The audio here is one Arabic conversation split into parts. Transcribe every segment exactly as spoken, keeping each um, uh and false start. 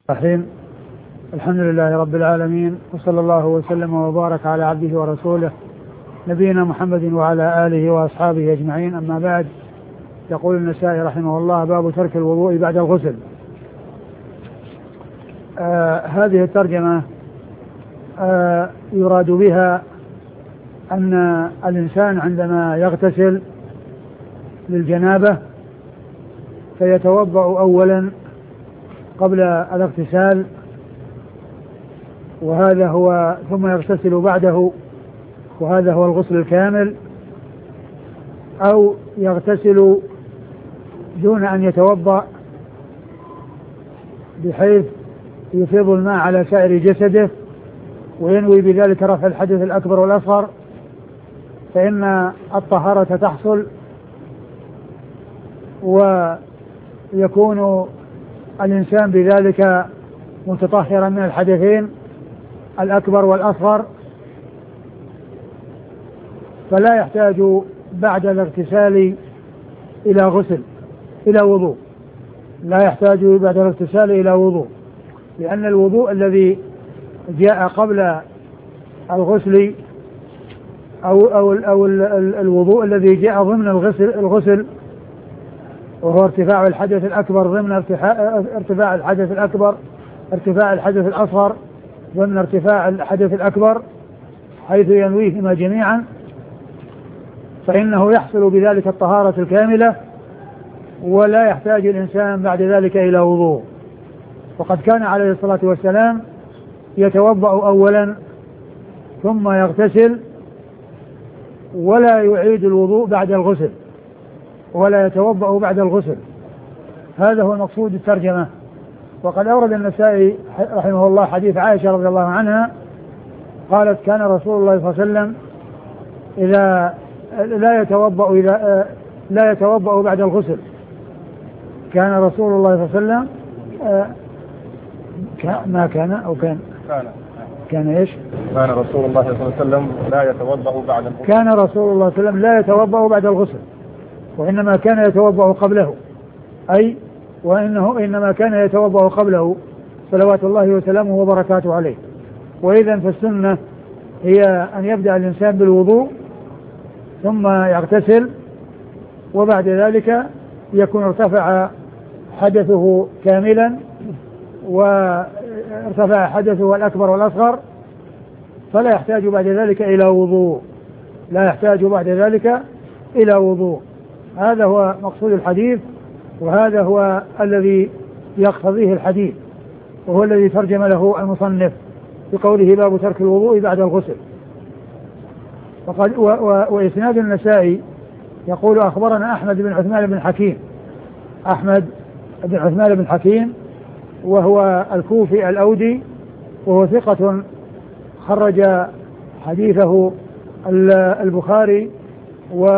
الرحيم. الحمد لله رب العالمين، وصلى الله وسلم وبارك على عبده ورسوله نبينا محمد وعلى آله وأصحابه أجمعين، أما بعد. يقول النسائي رحمه الله: باب ترك الوضوء بعد الغسل. آه هذه الترجمة آه يراد بها أن الإنسان عندما يغتسل للجنابة فيتوضأ أولا قبل الاغتسال، وهذا هو ثم يغتسل بعده، وهذا هو الغسل الكامل، أو يغتسل دون أن يتوضأ بحيث يفيض الماء على سائر جسده وينوي بذلك رفع الحدث الأكبر والأصغر، فإن الطهارة تحصل ويكون الإنسان بذلك متطهرا من الحدثين الأكبر والأصغر، فلا يحتاج بعد الاغتسال إلى غسل إلى وضوء لا يحتاج بعد الاغتسال إلى وضوء لأن الوضوء الذي جاء قبل الغسل أو, أو, أو الوضوء الذي جاء ضمن الغسل, الغسل وهو ارتفاع الحدث الأكبر ضمن ارتفاع الحدث الأكبر ارتفاع الحدث الأصغر ضمن ارتفاع الحدث الأكبر، حيث ينويهما جميعا، فإنه يحصل بذلك الطهارة الكاملة ولا يحتاج الإنسان بعد ذلك إلى وضوء. وقد كان عليه الصلاة والسلام يتوضأ أولا ثم يغتسل ولا يعيد الوضوء بعد الغسل ولا يتوضأ بعد الغسل. هذا هو مقصود الترجمة. وقد أورد النسائي رحمه الله حديث عائشة رضي الله عنها قالت: كان رسول الله صلى الله عليه وسلم إذا لا يتوضأ إذا لا يتوضأ بعد الغسل. كان رسول الله صلى الله عليه وسلم ما كان أو كان كان كان إيش؟ كان رسول الله صلى الله عليه وسلم لا يتوضأ بعد الغسل. كان رسول الله صلى الله عليه وسلم لا يتوضأ بعد الغسل، وإنما كان يتوضأ قبله، أي وإنه إنما كان يتوضأ قبله صلوات الله وسلامه وبركاته عليه. وإذا فالسنة هي أن يبدأ الإنسان بالوضوء ثم يغتسل، وبعد ذلك يكون ارتفع حدثه كاملا وارتفع حدثه الأكبر والأصغر، فلا يحتاج بعد ذلك إلى وضوء لا يحتاج بعد ذلك إلى وضوء. هذا هو مقصود الحديث، وهذا هو الذي يقتضيه الحديث، وهو الذي ترجم له المصنف بقوله: باب ترك الوضوء بعد الغسل. وقد و و وإسناد النسائي يقول: أخبرنا أحمد بن عثمان بن حكيم أحمد بن عثمان بن حكيم وهو الكوفي الأودي، وهو ثقة خرج حديثه البخاري و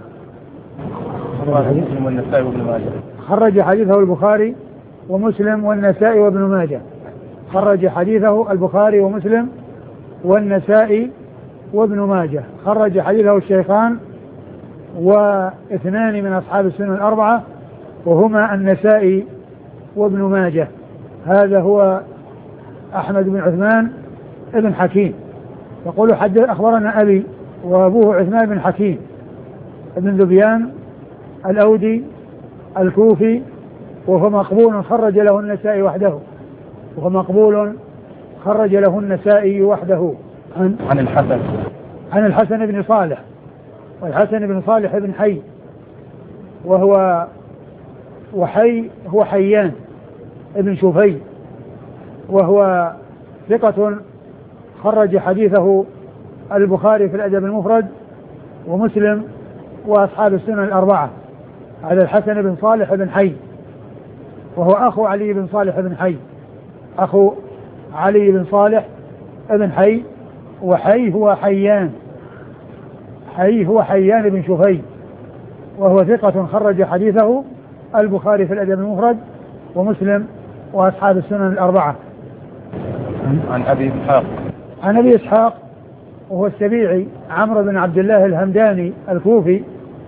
خرج حديثه البخاري ومسلم والنسائي وابن ماجه خرج حديثه البخاري ومسلم والنسائي وابن ماجه خرج حديثه الشيخان واثنان من أصحاب السنن الأربعة وهما النسائي وابن ماجه. هذا هو أحمد بن عثمان بن حكيم. يقول: حدث أخبرنا أبي، وأبوه عثمان بن حكيم بن ذبيان الأودي الكوفي، وهو مقبول خرج له النسائي وحده وهو مقبول خرج له النسائي وحده. عن, عن الحسن عن الحسن بن صالح، والحسن بن صالح بن حي، وهو وحي هو حيان ابن شوفي، وهو ثقة خرج حديثه البخاري في الأدب المفرد ومسلم وأصحاب السنن الأربعة. هذا الحسن بن صالح بن حي، وهو أخو علي بن صالح بن حي أخو علي بن صالح بن حي وحي هو حيان حي هو حيان بن شوفي، وهو ثقة خرج حديثه البخاري في الأدب المفرد ومسلم وأصحاب السنن الأربعة. عن أبي إسحاق عن أبي إسحاق وهو السبيعي عمرو بن عبد الله الهمداني الكوفي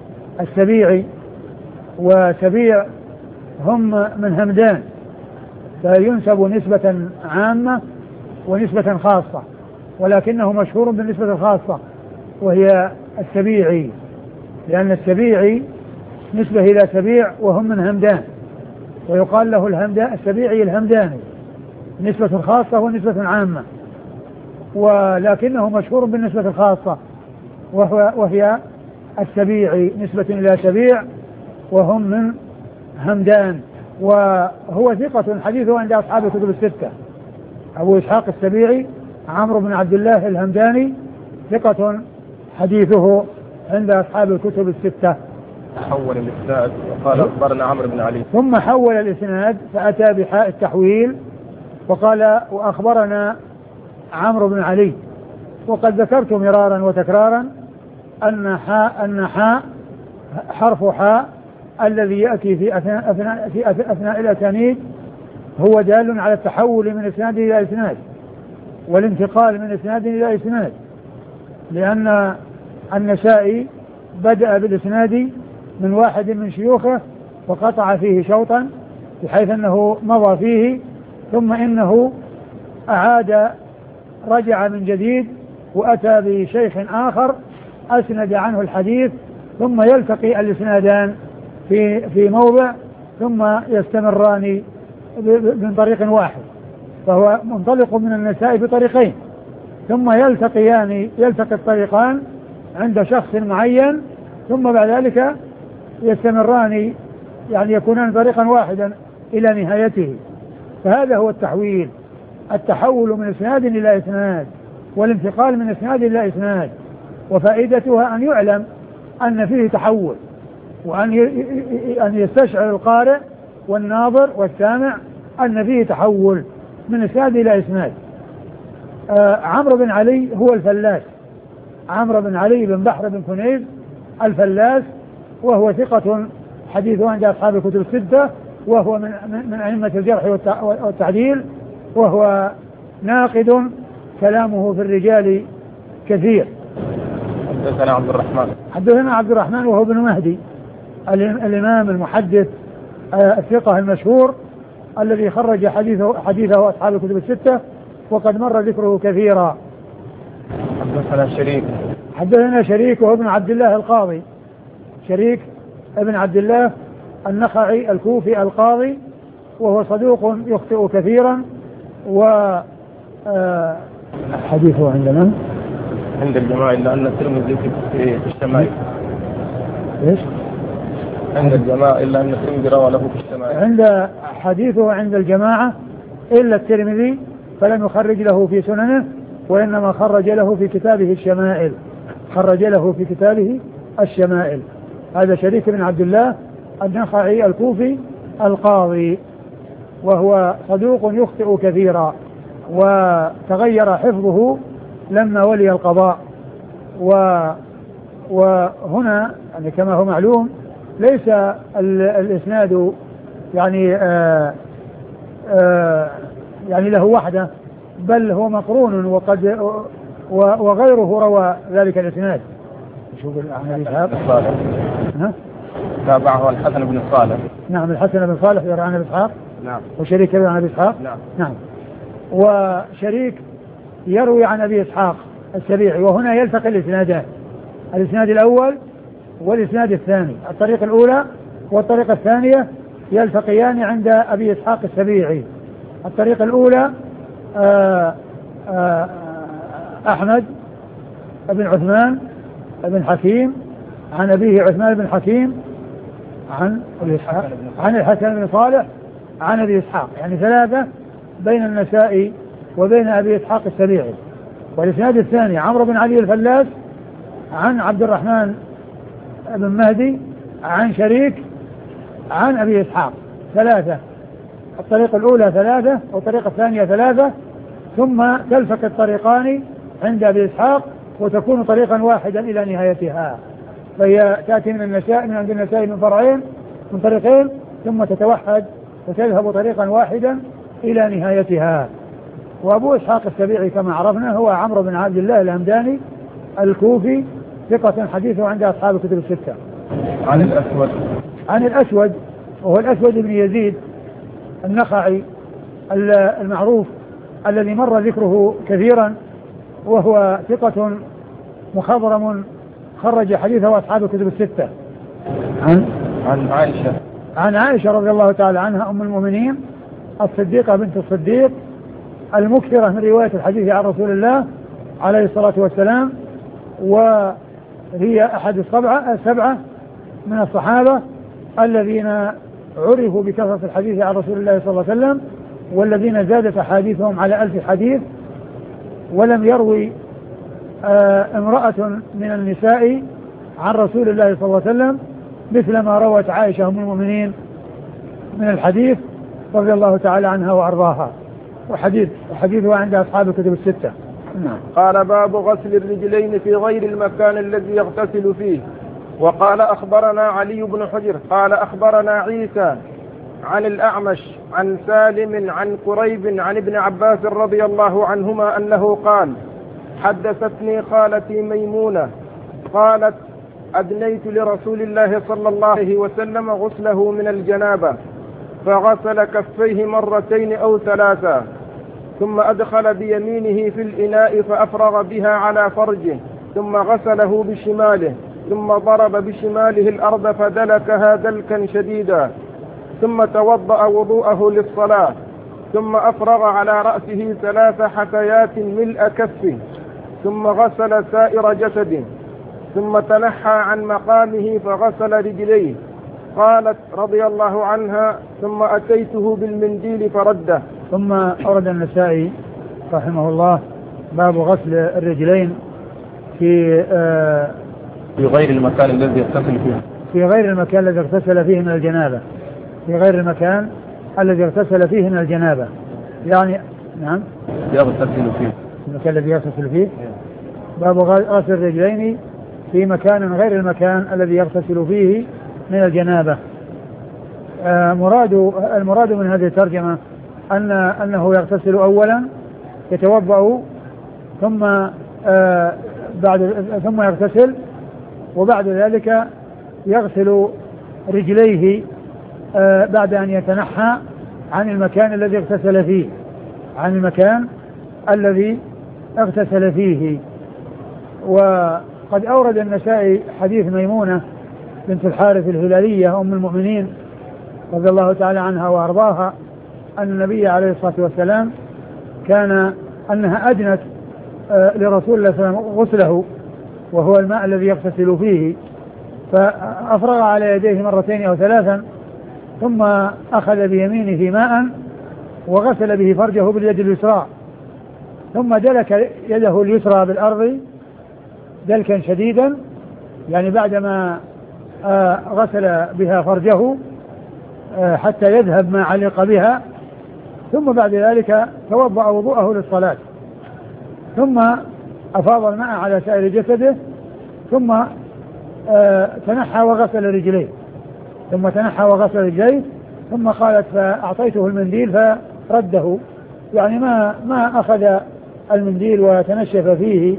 السبيعي، وسبيع هم من همدان فينسب نسبة عامة ونسبة خاصة، ولكنه مشهور بالنسبة الخاصة وهي السبيعي، لأن السبيعي نسبة إلى سبيع وهم من همدان، ويقال له الهمدان السبيعي الهمداني، نسبة خاصة ونسبة عامة، ولكنه مشهور بالنسبة الخاصة وهو وهي السبيعي نسبة إلى سبيع وهم من همدان. وهو ثقة حديثه عند أصحاب الكتب الستة. أبو إسحاق السبيعي عمرو بن عبد الله الهمداني ثقة حديثه عند أصحاب الكتب الستة. حول الإسناد وقال أخبرنا عمرو بن علي، ثم حول الإسناد فأتى بحاء التحويل وقال وأخبرنا عمرو بن علي. وقد ذكرت مرارا وتكرارا أن حاء أن حاء حرف حاء الذي يأتي في أثناء, أثناء, في أثناء الأسانيد هو دال على التحول من إسناد إلى إسناد والانتقال من إسناد إلى إسناد، لأن النسائي بدأ بالإسناد من واحد من شيوخه وقطع فيه شوطا بحيث أنه مضى فيه، ثم إنه أعاد رجع من جديد وأتى بشيخ آخر أسند عنه الحديث، ثم يلتقي الإسنادان في في موضع ثم يستمران من طريق واحد، فهو منطلق من النسائي بطريقين ثم يلتقيان يلتقي الطريقان عند شخص معين ثم بعد ذلك يستمران، يعني يكونان طريقا واحدا إلى نهايته. فهذا هو التحويل، التحول من إسناد إلى إسناد والانتقال من إسناد إلى إسناد، وفائدتها أن يعلم أن فيه تحول، وأن أن يستشعر القارئ والناظر والسامع أن فيه تحول من إسناد إلى إسناد. آه عمرو بن علي هو الفلاس، عمرو بن علي بن بحر بن كنيز الفلاس، وهو ثقة حديثه عند أصحاب الكتب الستة، وهو من من أئمة الجرح والتعديل، وهو ناقد كلامه في الرجال كثير. حدثنا عبد الرحمن حدثنا عبد الرحمن وهو ابن مهدي الإمام المحدث الثقة المشهور الذي خرج حديثه حديثه أصحاب الكتب الستة، وقد مر ذكره كثيرا. حدثنا شريك حدثنا شريك وهو ابن عبد الله القاضي، شريك ابن عبد الله النخعي الكوفي القاضي، وهو صدوق يخطئ كثيرا، و حديثه عندنا عند الجماعة إلا أن الترمذي في الشمائل. إيش؟ عند الجماعة إلا أن الترمذي روى له في الشمائل. عند حديثه عند الجماعة إلا الترمذي فلم يخرج له في سننه، وإنما خرج له في كتابه الشمائل، خرج له في كتابه الشمائل. هذا شريك بن عبد الله النخعي الكوفي القاضي، وهو صدوق يخطئ كثيرا، وتغير حفظه لما ولي القضاء. و وهنا يعني كما هو معلوم ليس الإسناد يعني آآ آآ يعني له وحده، بل هو مقرون، وقد وغيره روى ذلك الإسناد. شوف عن أبي إسحاق تابعه الحسن بن صالح. نعم الحسن بن صالح يروي عن أبي إسحاق. نعم. وشريك يروي عن أبي إسحاق. نعم. نعم. وشريك يروي عن أبي إسحاق السبيعي، وهنا يلتقي الإسنادان، الإسناد الأول والإسناد الثاني، الطريقة الأولى والطريقة الثانية يلتقيان عند أبي إسحاق السبيعي. الطريقة الأولى آآ آآ أحمد بن عثمان بن حكيم عن أبيه عثمان بن حكيم عن أبي إسحاق عن الحسن بن صالح عن أبي إسحاق، يعني ثلاثة بين النسائي وبين أبي إسحاق السبيعي. والإسناد الثاني عمرو بن علي الفلاس عن عبد الرحمن بن مهدي عن شريك عن أبي إسحاق، ثلاثة. الطريقة الأولى ثلاثة والطريقة الثانية ثلاثة، ثم تلتقي الطريقان عند أبي إسحاق وتكون طريقا واحدا إلى نهايتها، فهي تأتي من النساء من عند النساء من فرعين من طريقين ثم تتوحد وتذهب طريقا واحدا إلى نهايتها. وأبو إسحاق السبيعي كما عرفنا هو عمرو بن عبد الله الهمداني الكوفي، ثقة حديثه عند أصحاب الكتب الستة. عن الأسود عن الأسود وهو الأسود بن يزيد النخعي المعروف الذي مر ذكره كثيرا، وهو ثقة مخضرم خرج حديثه أصحاب الكتب الستة. عن عن عائشة عن عائشة رضي الله تعالى عنها أم المؤمنين الصديقة بنت الصديق المكثرة من رواية الحديث عن رسول الله عليه الصلاة والسلام، وهي أحد السبعة السبعة من الصحابة الذين عرفوا بكثرة الحديث عن رسول الله صلى الله عليه وسلم، والذين زادت أحاديثهم على ألف حديث، ولم يروي آه امرأة من النساء عن رسول الله صلى الله عليه وسلم مثل ما روت عائشة أم المؤمنين من الحديث رضي الله تعالى عنها وأرضاها، وحديث وحديثها عند أصحاب الكتب الستة. نعم. قال باب غسل الرجلين في غير المكان الذي يغتسل فيه. وقال أخبرنا علي بن حجر قال أخبرنا عيسى عن الأعمش عن سالم عن قريب عن ابن عباس رضي الله عنهما أنه قال حدثتني خالتي ميمونة قالت أدنيت لرسول الله صلى الله عليه وسلم غسله من الجنابة فغسل كفيه مرتين أو ثلاثا ثم أدخل بيمينه في الإناء فأفرغ بها على فرجه ثم غسله بشماله ثم ضرب بشماله الأرض فدلكها دلكا شديدا ثم توضأ وضوءه للصلاة ثم أفرغ على رأسه ثلاث حكيات ملء كفه ثم غسل سائر جسده ثم تنحى عن مقامه فغسل رجليه. قالت رضي الله عنها ثم أتيته بالمنديل فرده. ثم أورد النسائي رحمه الله باب غسل الرجلين في آه في غير المكان الذي يغتسل فيه في غير المكان الذي اغتسل فيه من الجنابة في غير المكان الذي اغتسل فيه من الجنابة يعني نعم يغتسل فيه المكان الذي يغتسل فيه. باب غسل الرجلين في مكان غير المكان الذي يغتسل فيه من الجنابة. آه مراد المراد من هذه الترجمة أن أنه يغتسل أولا يتوضأ ثم آه بعد ثم يغتسل وبعد ذلك يغسل رجليه آه بعد أن يتنحى عن المكان الذي اغتسل فيه عن المكان الذي اغتسل فيه. وقد أورد النسائي حديث ميمونة بنت الحارث الهلالية أم المؤمنين رضي الله تعالى عنها وأرضاها أن النبي عليه الصلاة والسلام كان أنها أدنت آه لرسول الله صلى الله عليه وسلم غسله وهو الماء الذي يغتسل فيه فأفرغ على يديه مرتين أو ثلاثا ثم أخذ بيمينه ماء وغسل به فرجه باليد اليسرى ثم دلك يده اليسرى بالأرض دلكا شديدا يعني بعدما آه غسل بها فرجه آه حتى يذهب ما علق بها ثم بعد ذلك توضأ وضوءه للصلاة ثم أفاض الماء على سائر جسده ثم آه تنحى وغسل رجليه ثم تنحى وغسل رجليه ثم قالت فأعطيته المنديل فرده يعني ما ما أخذ المنديل وتنشف فيه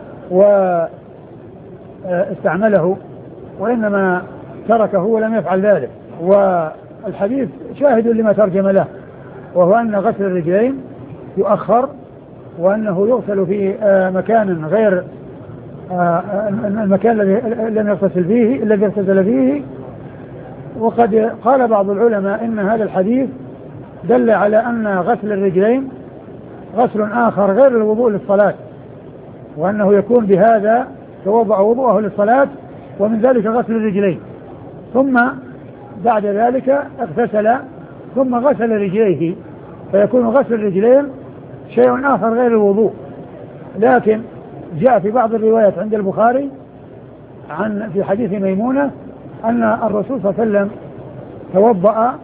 واستعمله وإنما تركه ولم يفعل ذلك. والحديث شاهد لما ترجم له وهو أن غسل الرجلين يؤخر وأنه يغسل في مكان غير المكان الذي لم يغتسل فيه الذي اغتسل فيه. وقد قال بعض العلماء إن هذا الحديث دل على أن غسل الرجلين غسل آخر غير الوضوء للصلاة وأنه يكون بهذا توضأ وضوءه للصلاة ومن ذلك غسل الرجلين ثم بعد ذلك اغتسل ثم غسل رجليه فيكون غسل الرجلين شيء آخر غير الوضوء. لكن جاء في بعض الروايات عند البخاري عن في حديث ميمونة أن الرسول صلى الله عليه وسلم توضأ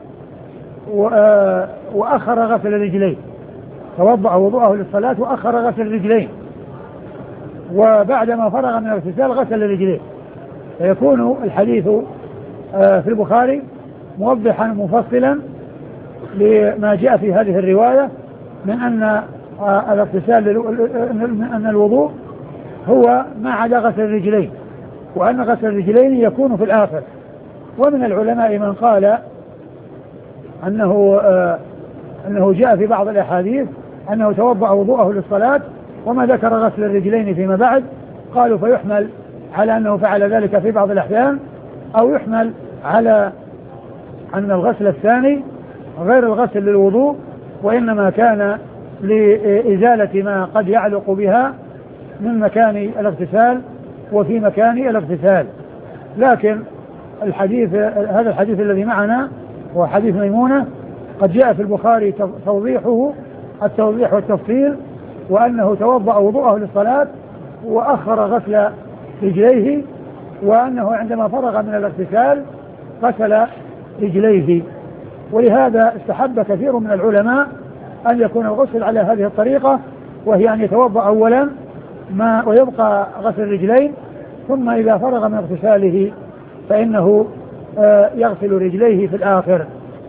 وأخر غسل الرجلين توضأ وضوءه للصلاة وأخر غسل الرجلين وبعدما فرغ من الاغتسال غسل الرجلين فيكون الحديث في البخاري موضحا مفصلا لما جاء في هذه الرواية من أن الاغتسال أن الوضوء هو ما عدا غسل الرجلين وأن غسل الرجلين يكون في الآخر. ومن العلماء من قال أنه أنه جاء في بعض الأحاديث أنه توضأ وضوءه للصلاة، وما ذكر غسل الرجلين فيما بعد. قالوا فيحمل على أنه فعل ذلك في بعض الأحيان، أو يحمل على أن الغسل الثاني غير الغسل للوضوء، وإنما كان لإزالة ما قد يعلق بها من مكان الاغتسال وفي مكان الاغتسال. لكن الحديث هذا الحديث الذي معنا هو حديث ميمونة، قد جاء في البخاري توضيحه التوضيح والتفصيل، وأنه توضأ وضوءه للصلاة وأخر غسل رجليه، وأنه عندما فرغ من الاغتسال غسل رجليه. ولهذا استحب كثير من العلماء أن يكون الغسل على هذه الطريقة، وهي أن يتوضأ أولا ما ويبقى غسل الرجلين، ثم إذا فرغ من اغتساله فإنه يغسل رجليه في الآخر.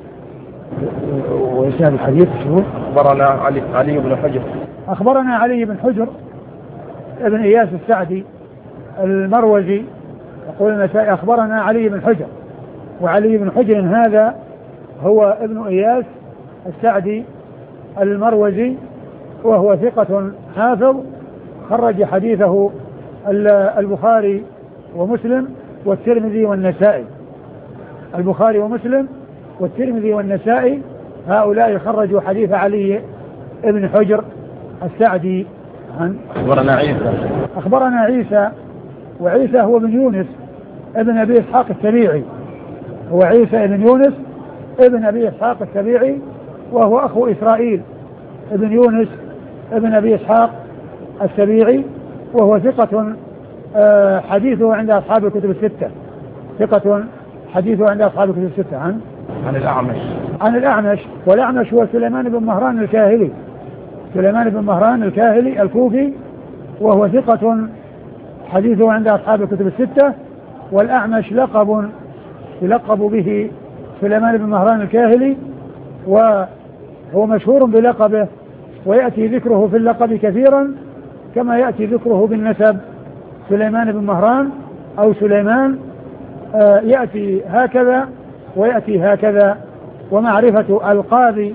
وإسناد الحديث شو؟ أخبرنا علي, علي بن حجر أخبرنا علي بن حجر ابن إياس السعدي المروزي، يقول النسائي أخبرنا علي بن حجر، وعلي بن حجر هذا هو ابن إياس السعدي المروزي، وهو ثقة حافظ، خرج حديثه البخاري ومسلم والترمذي والنسائي. البخاري ومسلم والترمذي والنسائي هؤلاء خرجوا حديث علي ابن حجر السعدي. أخبرنا عيسى أخبرنا عيسى، وعيسى هو بن يونس ابن أبي إسحاق السبيعي، هو عيسى ابن يونس ابن أبي إسحاق السبيعي، وهو أخو إسرائيل ابن يونس ابن أبي إسحاق السبيعي، وهو ثقة حديثه عند أصحاب الكتب الستة، ثقة حديثه عند أصحاب الكتب الستة. عن عن الأعمش عن الأعمش والأعمش هو سليمان بن مهران الكاهلي، سليمان بن مهران الكاهلي الكوفي، وهو ثقة حديثه عند أصحاب الكتب الستة. والأعمش لقب يلقب به سليمان بن مهران الكاهلي، وهو مشهور بلقبه، ويأتي ذكره في اللقب كثيرا كما يأتي ذكره بالنسب، سليمان بن مهران أو سليمان، آه يأتي هكذا ويأتي هكذا. ومعرفة ألقاب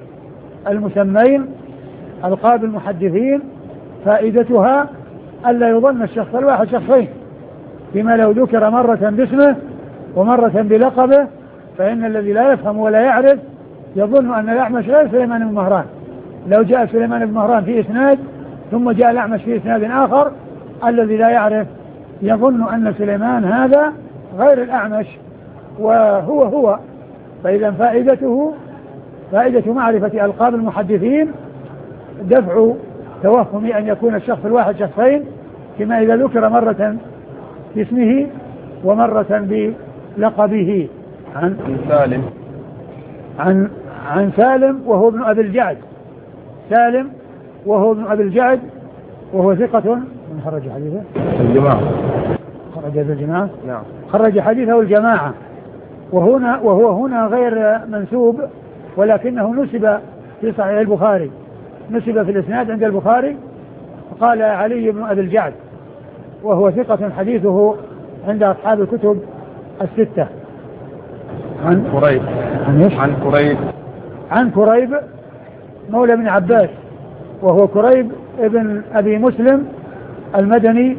المسمين ألقاب المحدثين فائدتها ألا يظن الشخص الواحد شخصين، فيما لو ذكر مرة باسمه ومرة بلقبه فإن الذي لا يفهم ولا يعرف يظن أن الأعمش غير سليمان بن مهران. لو جاء سليمان بن مهران في إسناد ثم جاء الأعمش في إسناد آخر، الذي لا يعرف يظن أن سليمان هذا غير الأعمش وهو هو. فإذا فائدته فائدة معرفة ألقاب المحدثين دفع توهم أن يكون الشخص الواحد شخصين، كما إذا ذكر مرة باسمه ومرة بلقبه. عن سالم عن عن سالم وهو ابن أبي الجعد، سالم وهو ابن أبي الجعد، وهو ثقة. من خرج حديثه؟ الجماعة. خرج الجماعة؟ نعم. خرج حديثه الجماعة، وهنا وهو هنا غير منسوب، ولكنه نسب في صحيح البخاري، نسب في الإسناد عند البخاري، قال علي بن أبي الجعد، وهو ثقة حديثه عند أصحاب الكتب الستة. عن كريب عن ايش؟ عن كريب عن كريب مولى بن عباس، وهو كريب ابن أبي مسلم المدني،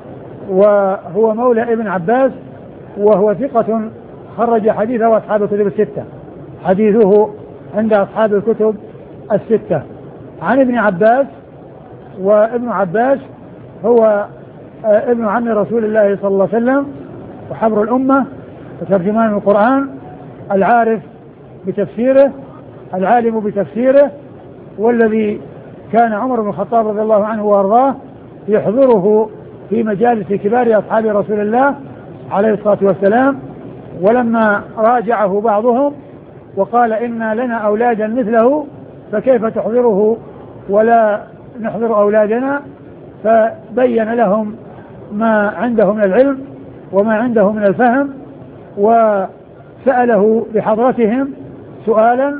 وهو مولى ابن عباس، وهو ثقة خرج حديثه أصحاب الكتب الستة، حديثه عند أصحاب الكتب الستة. عن ابن عباس، وابن عباس هو ابن عم رسول الله صلى الله عليه وسلم وحبر الأمة وترجمان القرآن، العارف بتفسيره، العالم بتفسيره، والذي كان عمر بن الخطاب رضي الله عنه وارضاه يحضره في مجالس كبار أصحاب رسول الله عليه الصلاة والسلام. ولما راجعه بعضهم وقال إن لنا أولادا مثله فكيف تحضره ولا نحضر أولادنا، فبين لهم ما عنده من العلم وما عنده من الفهم، وسأله بحضرتهم سؤالا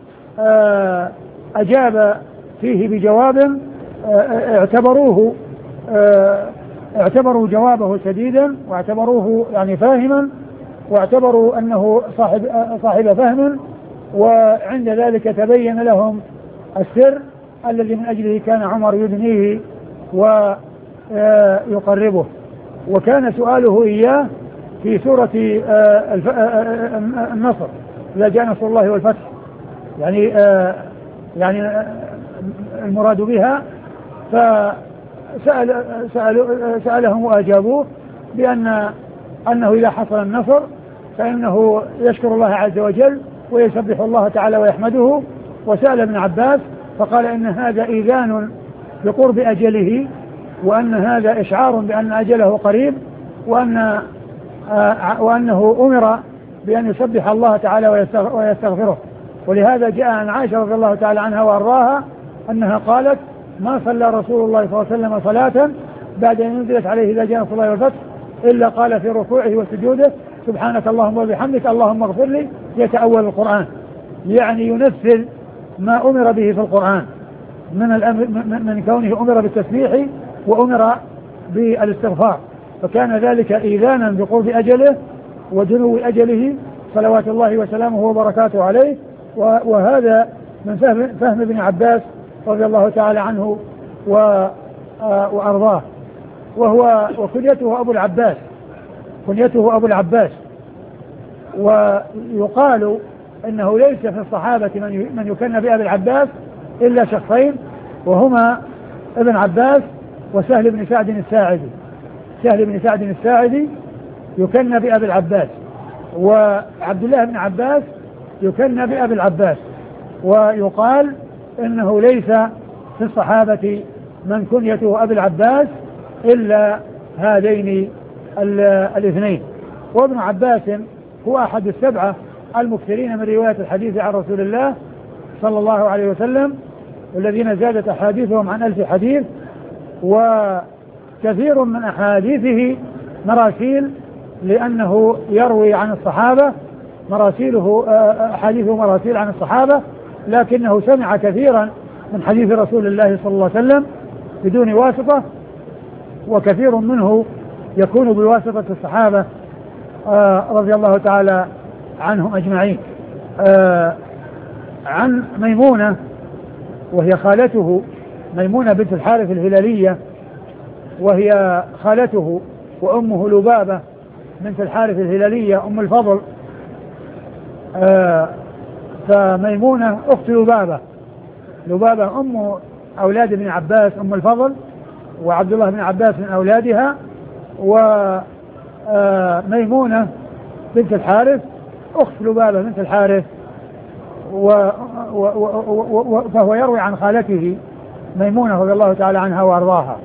أجاب فيه بجواب اعتبروه اعتبروا جوابه سديدا، واعتبروه يعني فاهما، واعتبروا أنه صاحب صاحب فهم، وعند ذلك تبين لهم السر الذي من أجله كان عمر يدنيه ويقربه. وكان سؤاله إياه في سورة النصر إذا جاء نصر الله والفتح، يعني يعني المراد بها، فسأل سألهم وأجابوه بأن أنه إذا حصل النصر فإنه يشكر الله عز وجل ويسبح الله تعالى ويحمده. وسأل ابن عباس فقال إن هذا إيذان بقرب أجله، وأن هذا إشعار بأن أجله قريب، وأن وأنه أمر بأن يسبح الله تعالى ويستغفره. ولهذا جاء عن عائشة رضي الله تعالى عنها وأرضاها أنها قالت ما صلى رسول الله صلى الله عليه وسلم صلاة بعد أن نزلت عليه إذا جاء نصر الله والفتح إلا قال في ركوعه وسجوده سبحانك اللهم وبحمدك اللهم اغفر لي، يتأول القرآن، يعني ينفذ ما أمر به في القرآن من الأمر من كونه أمر بالتسبيح وأمر بالاستغفار. فكان ذلك إيذانا بقرب أجله ودنو أجله صلوات الله وسلامه وبركاته عليه. وهذا من فهم, فهم ابن عباس رضي الله تعالى عنه وأرضاه. وهو وكنيته أبو العباس، كنيته أبو العباس. ويقال إنه ليس في الصحابة من يكن بأبي العباس إلا شخصين، وهما ابن عباس وسهل بن سعد الساعدي. سهل بن سعد الساعدي يكن بأبي العباس، وعبد الله بن عباس يكن بأبي العباس. ويقال إنه ليس في الصحابة من كنيته أبي العباس إلا هذين الاثنين. وابن عباس هو أحد السبعة المكثرين من رواية الحديث عن رسول الله صلى الله عليه وسلم، والذين زادت أحاديثهم عن ألف حديث. وكثير من أحاديثه مراسيل، لأنه يروي عن الصحابة، مراسيله أحاديثه مراسيل عن الصحابة، لكنه سمع كثيرا من حديث رسول الله صلى الله عليه وسلم بدون واسطة، وكثير منه يكون بواسطة الصحابة رضي الله تعالى عنهم أجمعين. عن ميمونة وهي خالته، ميمونة بنت الحارث الهلالية، وهي خالته، وأمه لبابة بنت الحارث الهلالية أم الفضل. فميمونة أخت لبابة، لبابة أم أولاد ابن عباس أم الفضل، وعبد الله بن عباس من أولادها. وميمونة بنت الحارث أخت لبابة بنت الحارث، و و و فهو يروي عن خالته ميمونة رضي الله تعالى عنها وأرضاها.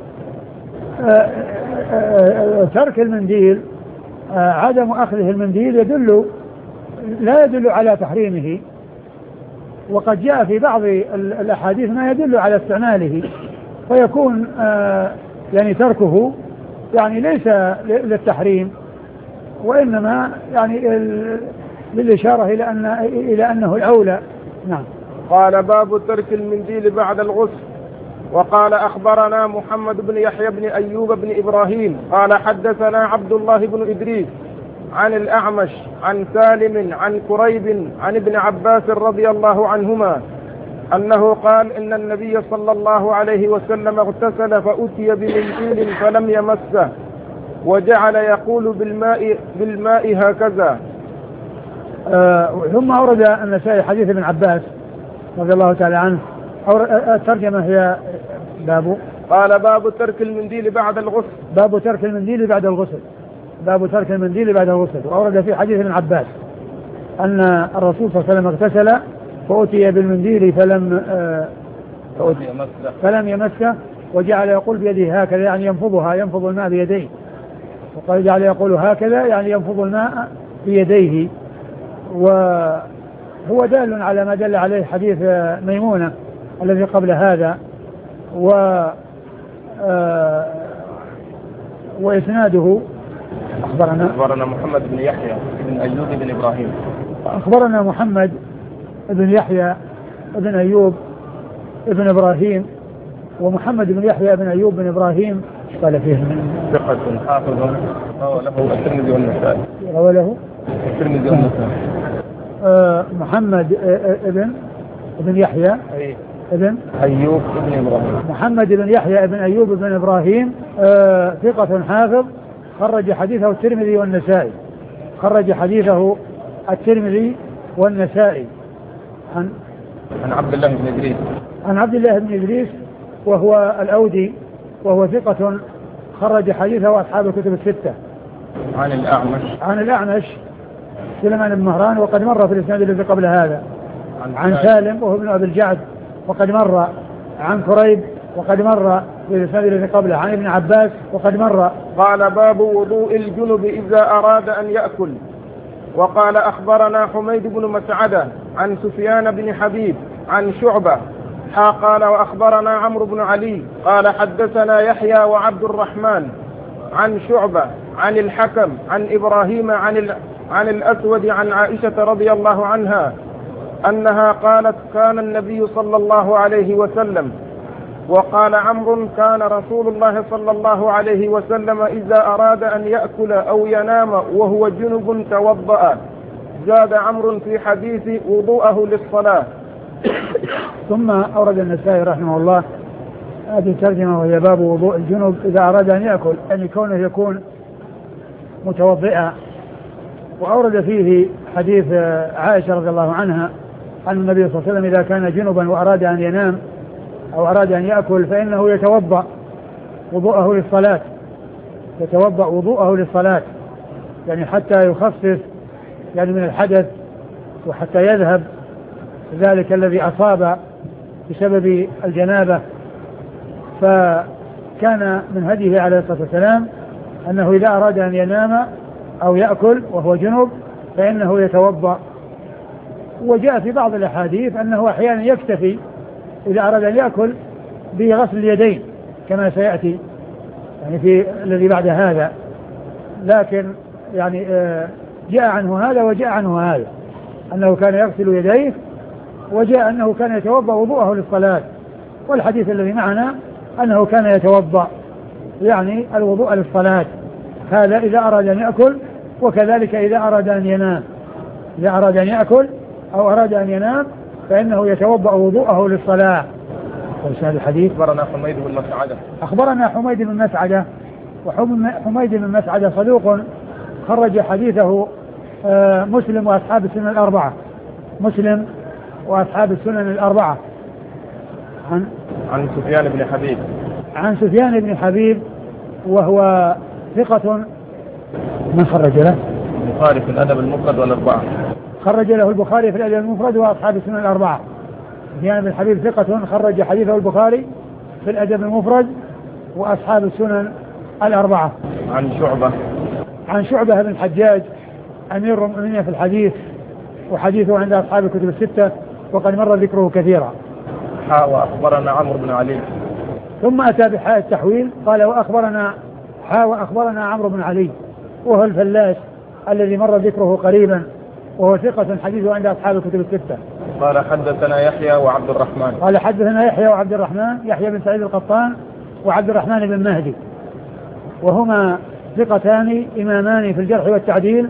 ترك المنديل، عدم أخذه المنديل يدل لا يدل على تحريمه، وقد جاء في بعض الأحاديث ما يدل على استعماله، فيكون يعني تركه يعني ليس للتحريم، وإنما يعني للإشارة إلى أن إلى أنه الأولى. نعم. قال باب ترك المنديل بعد الغسل. وقال أخبرنا محمد بن يحيى بن أيوب بن إبراهيم قال حدثنا عبد الله بن إدريس عن الأعمش عن سالم عن كريب عن ابن عباس رضي الله عنهما أنه قال إن النبي صلى الله عليه وسلم اغتسل فأتي بمنديل فلم يمسه وجعل يقول بالماء بالماء هكذا. آه ثم أورد النسائي حديث ابن عباس رضي الله تعالى عنه. الترجمة هي باب قال باب ترك المنديل بعد الغسل. باب ترك المنديل بعد الغسل باب ترك المنديل بعد الغسل. وأورد في حديث ابن عباس أن الرسول صلى الله عليه وسلم اغتسل فأتي بالمنديل فلم آه فلم يمسه وجعل يقول بيده هكذا، يعني ينفضها، ينفض الماء بيديه. وقال جعل يقول هكذا يعني ينفض الماء بيديه. وهو دال على ما دل عليه حديث ميمونة الذي قبل هذا. و آه وإسناده أخبرنا أخبرنا محمد بن يحيى بن أيوب بن إبراهيم أخبرنا محمد بن يحيى بن أيوب بن إبراهيم. ومحمد بن يحيى بن أيوب بن إبراهيم قال فيه ثقة حافظ روى له الترمذي والنسائي روى له الترمذي والنسائي آه محمد آه ابن ابن يحيى ابن أيوب ابن إبراهيم. محمد بن يحيى ابن أيوب بن إبراهيم آه ثقة حافظ خرج حديثه الترمذي والنسائي خرج حديثه الترمذي والنسائي. عن عن عبد الله بن إدريس عن عبد الله بن إدريس وهو الأودي وهو ثقة خرج حديثه أصحاب الكتب الستة. عن الأعمش عن الأعمش سليمان بن مهران وقد مر في الإسناد الذي قبل هذا. عن, عن سالم وهو ابن أبي الجعد وقد مر. عن كريب وقد مر في الإسناد الذي قبله. عن ابن عباس وقد مر. قال باب وضوء الجنب إذا أراد أن يأكل. وقال أخبرنا حميد بن مسعدة عن سفيان بن حبيب عن شعبة حا قال وأخبرنا عمرو بن علي قال حدثنا يحيى وعبد الرحمن عن شعبة عن الحكم عن إبراهيم عن, عن الأسود عن عائشة رضي الله عنها أنها قالت كان النبي صلى الله عليه وسلم. وقال عمرو كان رسول الله صلى الله عليه وسلم إذا أراد أن يأكل أو ينام وهو جنب توضأ. زاد عمرو في حديث وضوءه للصلاة. ثم أورد النسائي رحمه الله هذه الترجمة وهي باب وضوء الجنب إذا أراد أن يأكل يعني كونه يكون متوضئا. وأورد فيه حديث عائشة رضي الله عنها أن النبي صلى الله عليه وسلم إذا كان جنبا وأراد أن ينام أو أراد أن يأكل فإنه يتوضأ وضوءه للصلاة يتوضأ وضوءه للصلاة يعني حتى يخفف يعني من الحدث وحتى يذهب ذلك الذي أصاب بسبب الجنابة. فكان من هديه عليه الصلاة والسلام أنه إذا أراد أن ينام أو يأكل وهو جنب فإنه يتوضأ. وجاء في بعض الأحاديث أنه أحيانا يكتفي إذا أراد أن يأكل بغسل اليدين كما سيأتي يعني في الذي بعد هذا. لكن يعني جاء عنه هذا وجاء عنه هذا أنه كان يغسل يديه وجاء أنه كان يتوضأ وضوءه للصلاة. والحديث الذي معنا أنه كان يتوضأ يعني الوضوء للصلاة. هذا إذا أراد أن يأكل وكذلك إذا أراد أن ينام. إذا أراد أن يأكل أو أراد أن ينام فإنه يتوضأ وضوءه للصلاة. وإسناد الحديث أخبرنا حميد بن مسعدة أخبرنا حميد بن مسعدة وحميد بن مسعدة صدوق خرج حديثه مسلم وأصحاب السنن الأربعة. مسلم وأصحاب السنن الأربعة. عن عن سفيان بن حبيب عن سفيان بن حبيب وهو ثقة. من خرج له؟ البخاري في الأدب المفرد والأربعة. خرج له البخاري في الأدب المفرد وأصحاب السنن الأربعة. سفيان بن حبيب ثقة خرج حديثه البخاري في الأدب المفرد وأصحاب السنن الأربعة. عن شعبة عن شعبة بن الحجاج أمير المؤمنين في الحديث وحديثه عند أصحاب الكتب الستة وقد مر ذكره كثيرا. حا وأخبرنا عمرو بن علي. ثم أتى بحاء التحويل قال وأخبرنا حا وأخبرنا عمرو بن علي وهو الفلاس الذي مر ذكره قريبا وهو ثقة حديثه عند أصحاب الكتب الستة. قال حدثنا يحيى وعبد الرحمن. قال حدثنا يحيى وعبد الرحمن يحيى بن سعيد القطان وعبد الرحمن بن مهدي وهما ثقتان إمامان في الجرح والتعديل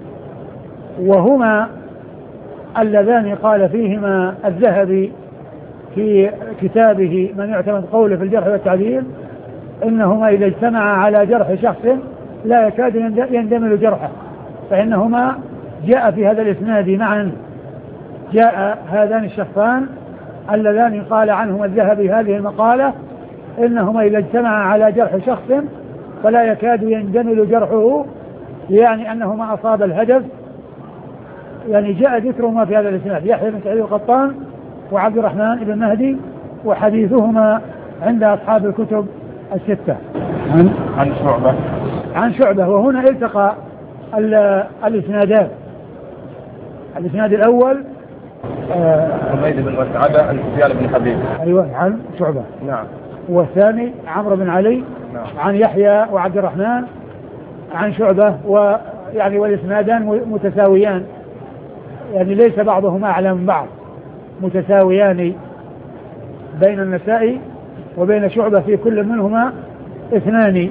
وهما اللذان قال فيهما الذهبي في كتابه من يعتمد قوله في الجرح والتعديل إنهما إذا اجتمعا على جرح شخص لا يكاد يندمل جرحه فإنهما جاء في هذا الإسناد معا جاء هذان الشخصان اللذان قال عنهما الذهبي هذه المقالة إنهما إذا اجتمعا على جرح شخص فلا يكاد يندمل جرحه يعني أنهما أصاب الهدف يعني جاء ذكرهما في هذا الإسناد يحيى بن سعيد القطان وعبد الرحمن بن مهدي وحديثهما عند أصحاب الكتب الستة. عن عن شعبة عن شعبة وهنا التقى الإسنادات. الإسناد الأول حميد بن مسعدة عن سفيان بن حبيب أيوة عن شعبة نعم. والثاني عمرو بن علي نعم. عن يحيى وعبد الرحمن عن شعبة ويعني والإسنادان متساويان يعني ليس بعضهما أعلى من بعض متساويان بين النسائي وبين شعبة في كل منهما اثنان.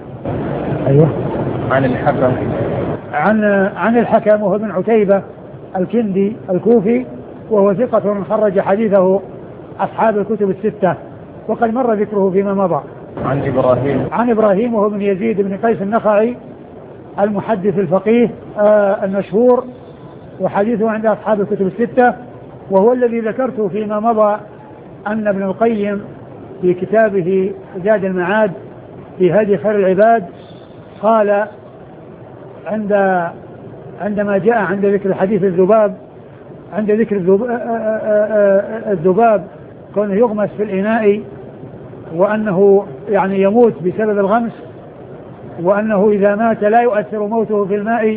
أيوة. عن الحكم عن عن الحكم وهو ابن عتيبة الكندي الكوفي، وهو ثقة خرج حديثه أصحاب الكتب الستة، وقد مر ذكره فيما مضى. عن إبراهيم عن إبراهيم وهو بن يزيد بن قيس النخعي المحدث الفقيه آه المشهور، وحديثه عند أصحاب الكتب الستة، وهو الذي ذكرته فيما مضى أن ابن القيم في كتابه زاد المعاد في هدي خير العباد قال عند عندما جاء عند ذكر الحديث الذباب عند ذكر الذباب كونه يغمس في الإناء وأنه يعني يموت بسبب الغمس، وأنه إذا مات لا يؤثر موته في الماء،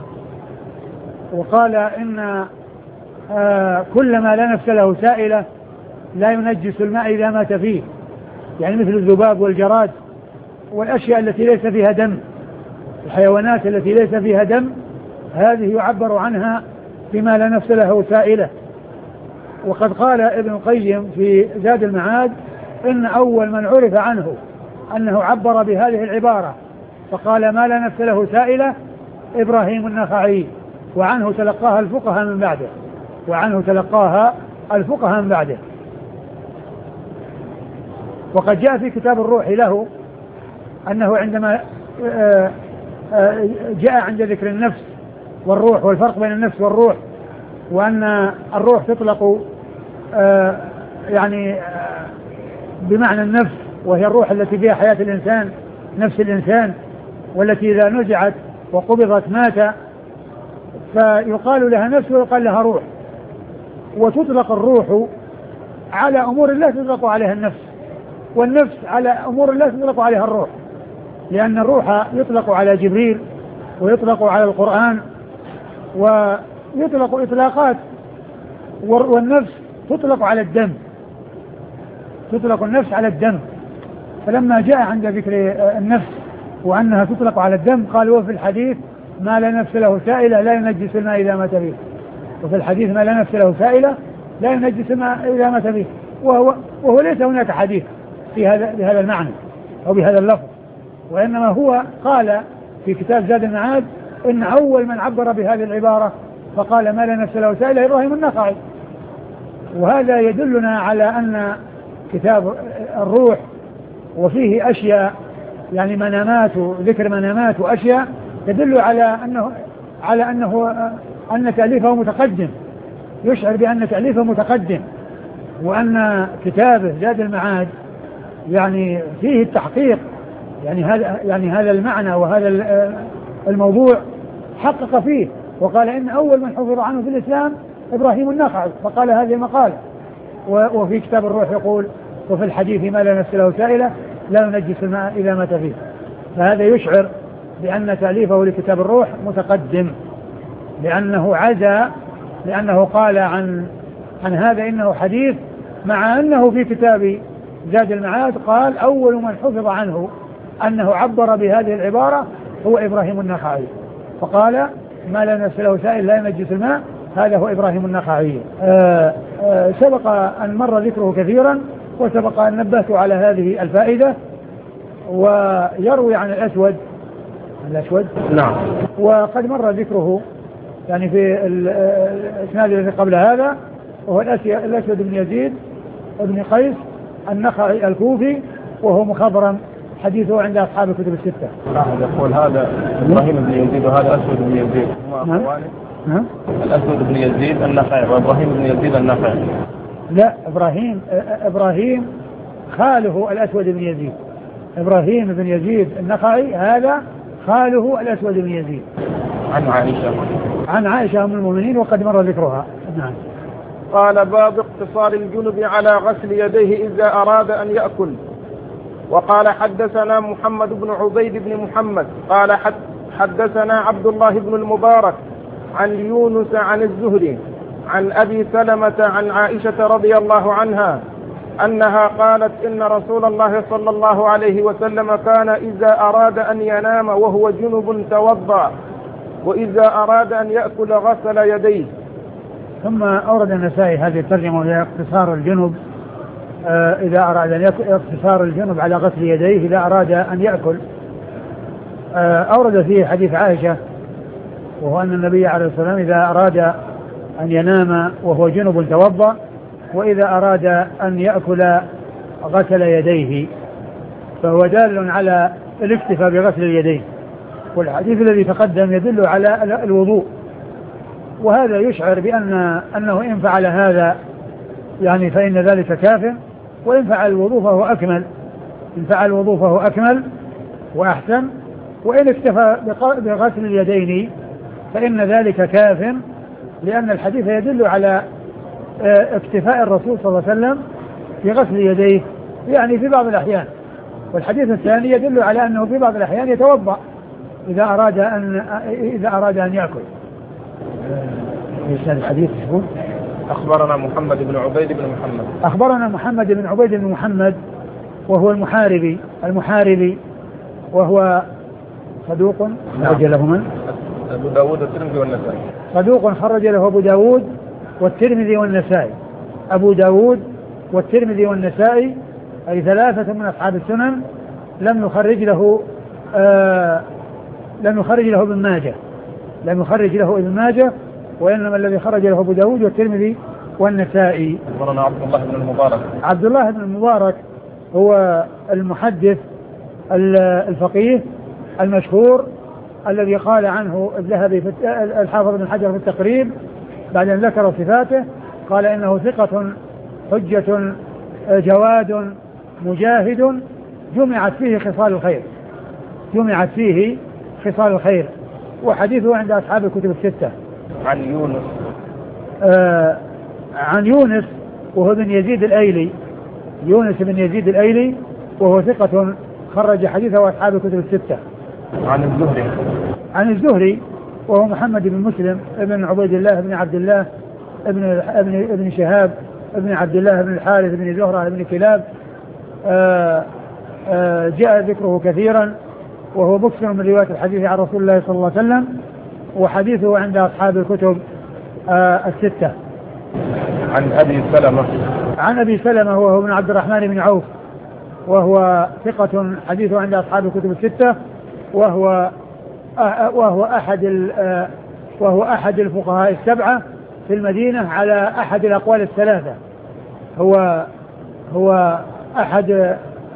وقال إن آه كل ما لا نفس له سائلة لا ينجس الماء إذا مات فيه، يعني مثل الذباب والجراد والأشياء التي ليس فيها دم، الحيوانات التي ليس فيها دم هذه يعبر عنها بما لا نفس له سائلة. وقد قال ابن القيم في زاد المعاد إن أول من عرف عنه أنه عبر بهذه العبارة فقال ما لا نفس له سائلة إبراهيم النخعي، وعنه تلقاها الفقهاء من بعده وعنه تلقاها الفقهاء من بعده. وقد جاء في كتاب الروح له أنه عندما جاء عند ذكر النفس والروح والفرق بين النفس والروح، وأن الروح تطلق يعني بمعنى النفس، وهي الروح التي فيها حياة الإنسان، نفس الإنسان، والتي إذا نزعت وقبضت مات، فيقال لها نفس ويقال لها روح. وتطلق الروح على أمور الله تطلق عليها النفس، والنفس على أمور الله تطلق عليها الروح، لأن الروح يطلق على جبريل ويطلق على القرآن ويطلق إطلاقات، والنفس تطلق على الدم، تطلق النفس على الدم. فلما جاء عند ذكر النفس وأنها تطلق على الدم قال وفي الحديث ما لا نفس له سائلة لا ينجس الماء إذا مات به، وفي الحديث ما لا نفس له سائلة لا ينجس الماء إذا مات به، وهو, وهو ليس هناك حديث في هذا بهذا المعنى أو بهذا اللفظ، وإنما هو قال في كتاب زاد المعاد إن أول من عبر بهذه العبارة فقال ما لا نفس له سائلة إبراهيم النخعي. وهذا يدلنا على أن كتاب الروح وفيه أشياء يعني منامات وذكر منامات وأشياء تدل على أنه على أنه أن تأليفه متقدم، يشعر بأن تأليفه متقدم، وأن كتابه زاد المعاد يعني فيه التحقيق، يعني هذا يعني هذا المعنى وهذا الموضوع حقق فيه، وقال إن أول من حفظ عنه في الإسلام إبراهيم النخعي، فقال هذه المقالة. وفي كتاب الروح يقول وفي الحديث ما لا نفس له سائلة لا ينجس الماء إذا مات فيه. فهذا يشعر بأن تأليفه لكتاب الروح متقدم، لأنه عزى لأنه قال عن عن هذا إنه حديث، مع أنه في كتاب زاد المعاد قال أول من حفظ عنه أنه عبر بهذه العبارة هو إبراهيم النخعي، فقال ما لا نفس له سائل لا ينجس الماء، هذا هو إبراهيم النخعي. آآ آآ سبق أن مر ذكره كثيرا، وسبق أن نبهت على هذه الفائدة. ويروي عن الأسود الأسود نعم، وقد مر ذكره يعني في الإسناد الذي قبل هذا، وهو الأسود بن يزيد بن قيس النخعي الكوفي، وهو مخضرم، حديثه عند أصحاب الكتب الستة. نعم، يقول هذا إبراهيم بن يزيد وهذا أسود بن يزيد. نعم. نعم. الأسود بن يزيد النخعي وإبراهيم بن يزيد النخعي. لا، إبراهيم إبراهيم خاله الأسود بن يزيد، إبراهيم بن يزيد النخعي هذا خاله الأسود بن يزيد. عن عائشة عن عائشة أم المؤمنين، وقد مر ذكرها. نعم. قال باب اقتصار الجنب على غسل يديه إذا أراد أن يأكل. وقال حدثنا محمد بن عبيد بن محمد قال حدثنا عبد الله بن المبارك عن يونس عن الزهري عن أبي سلمة عن عائشة رضي الله عنها أنها قالت إن رسول الله صلى الله عليه وسلم كان إذا أراد أن ينام وهو جنب توضأ، وإذا أراد أن يأكل غسل يديه. ثم أورد النسائي هذه الترجمة وهي اقتصار الجنب آه إذا أراد أن يأكل، اقتصار الجنب على غسل يديه إذا أراد أن يأكل. آه أورد فيه حديث عائشة، وهو أن النبي عليه الصلاة والسلام إذا أراد أن ينام وهو جنب توضأ، وإذا أراد أن يأكل غسل يديه، فهو دال على الاكتفاء بغسل اليدين. والحديث الذي تقدم يدل على الوضوء، وهذا يشعر بأن أنه إن فعل هذا يعني فإن ذلك كاف، وإن فعل الوضوء فهو أكمل، إن فعل الوضوء فهو أكمل وأحسن، وإن اكتفى بغسل اليدين فإن ذلك كاف، لأن الحديث يدل على اكتفاء الرسول صلى الله عليه وسلم في غسل يديه يعني في بعض الأحيان. والحديث الثاني يدل على أنه في بعض الأحيان يتوضأ إذا أراد أن إذا أراد أن يأكل. إيش الحديث؟ أخبرنا محمد بن عبيد بن محمد أخبرنا محمد بن عبيد بن محمد وهو المحاربي المحاربي وهو صدوق خرج له من؟ أبو داود والترمذي والنسائي. صدوق خرج له أبو داود والترمذي والنسائي. أبو داود والترمذي والنسائي أي ثلاثة من أصحاب السنن لم يخرج له آه لم يخرج له ابن ماجه لم يخرج له ابن ماجه وإنما الذي خرج له أبو داود والترمذي والنسائي. أخبرنا عبد الله بن المبارك. عبد الله بن المبارك هو المحدث الفقيه المشهور الذي قال عنه الذهبي في الحافظ بن حجر في التقريب بعد أن ذكر صفاته، قال إنه ثقة حجة جواد مجاهد جمعت فيه خصال الخير جمعت فيه خصال الخير وحديثه عند أصحاب الكتب الستة. عن يونس آه عن يونس وهو بن يزيد الأيلي يونس بن يزيد الأيلي وهو ثقة خرج حديثه أصحاب الكتب الستة. عن الزهري عن الزهري وهو محمد بن مسلم ابن عبيد الله بن عبد الله ابن ابن ابن شهاب ابن عبد الله بن الحارث بن زهرة بن كلاب. آآ آآ جاء ذكره كثيرا وهو مكثر من رواية الحديث عن رسول الله صلى الله عليه وسلم، وحديثه عند أصحاب الكتب الستة. عن أبي سلمة عن أبي سلمة وهو ابن عبد الرحمن بن عوف وهو ثقة حديثه عند أصحاب الكتب الستة، وهو وهو أحد وهو أحد الفقهاء السبعة في المدينة على أحد الأقوال الثلاثة. هو هو أحد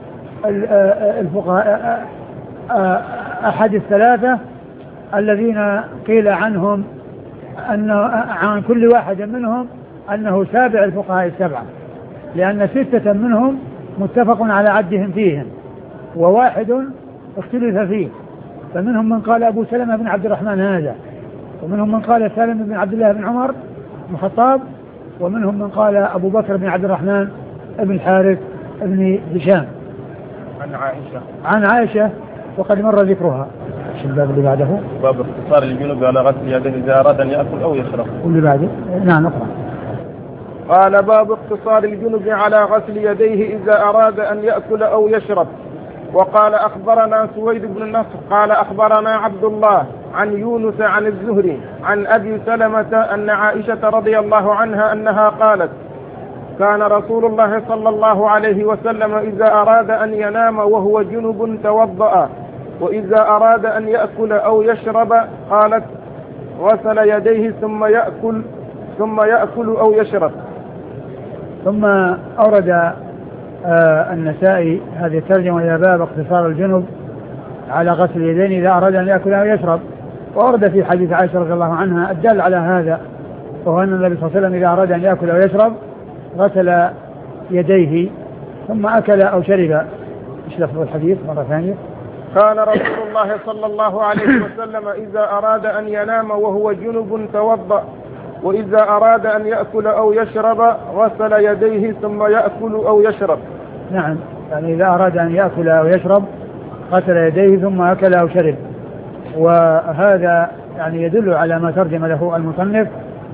الفقهاء أحد الثلاثة الذين قيل عنهم أنه عن كل واحد منهم أنه سابع الفقهاء السبعة، لأن ستة منهم متفق على عدهم فيهم وواحد اختلف فيه، فمنهم من قال أبو سلمة بن عبد الرحمن هذا، ومنهم من قال سالم بن عبد الله بن عمر بن الخطاب، ومنهم من قال أبو بكر بن عبد الرحمن بن الحارث بن هشام. عن عائشة عن عائشة وقد مر ذكرها. ايش الباب اللي بعده؟ باب اختصار الجنوب على غسل يديه إذا أراد أن يأكل أو يشرب. واللي بعده؟ نعم اقرأ. قال باب اختصار الجنوب على غسل يديه إذا أراد أن يأكل أو يشرب. وقال أخبرنا سويد بن النصر قال أخبرنا عبد الله عن يونس عن الزهري عن أبي سلمة أن عائشة رضي الله عنها أنها قالت كان رسول الله صلى الله عليه وسلم إذا أراد أن ينام وهو جنب توضأ، وإذا أراد أن يأكل أو يشرب قالت غسل يديه ثم يأكل ثم يأكل أو يشرب. ثم أورد آه النسائي هذه الترجمة إلى باب اقتصار الجنب على غسل اليدين إذا أراد أن يأكل أو يشرب، وأورد في حديث عائشة رضي الله عنها الدال على هذا، وهو أن النبي صلى الله عليه وسلم إذا أراد أن يأكل أو يشرب غسل يديه ثم أكل أو شرب. إيش لفظ الحديث مرة ثانية؟ كان رسول الله صلى الله عليه وسلم إذا أراد أن ينام وهو جنب توضأ، وإذا أراد أن يأكل أو يشرب غسل يديه ثم يأكل أو يشرب. نعم، يعني إذا أراد أن يأكل أو يشرب غسل يديه ثم أكل أو شرب. وهذا يعني يدل على ما ترجم له المصنف،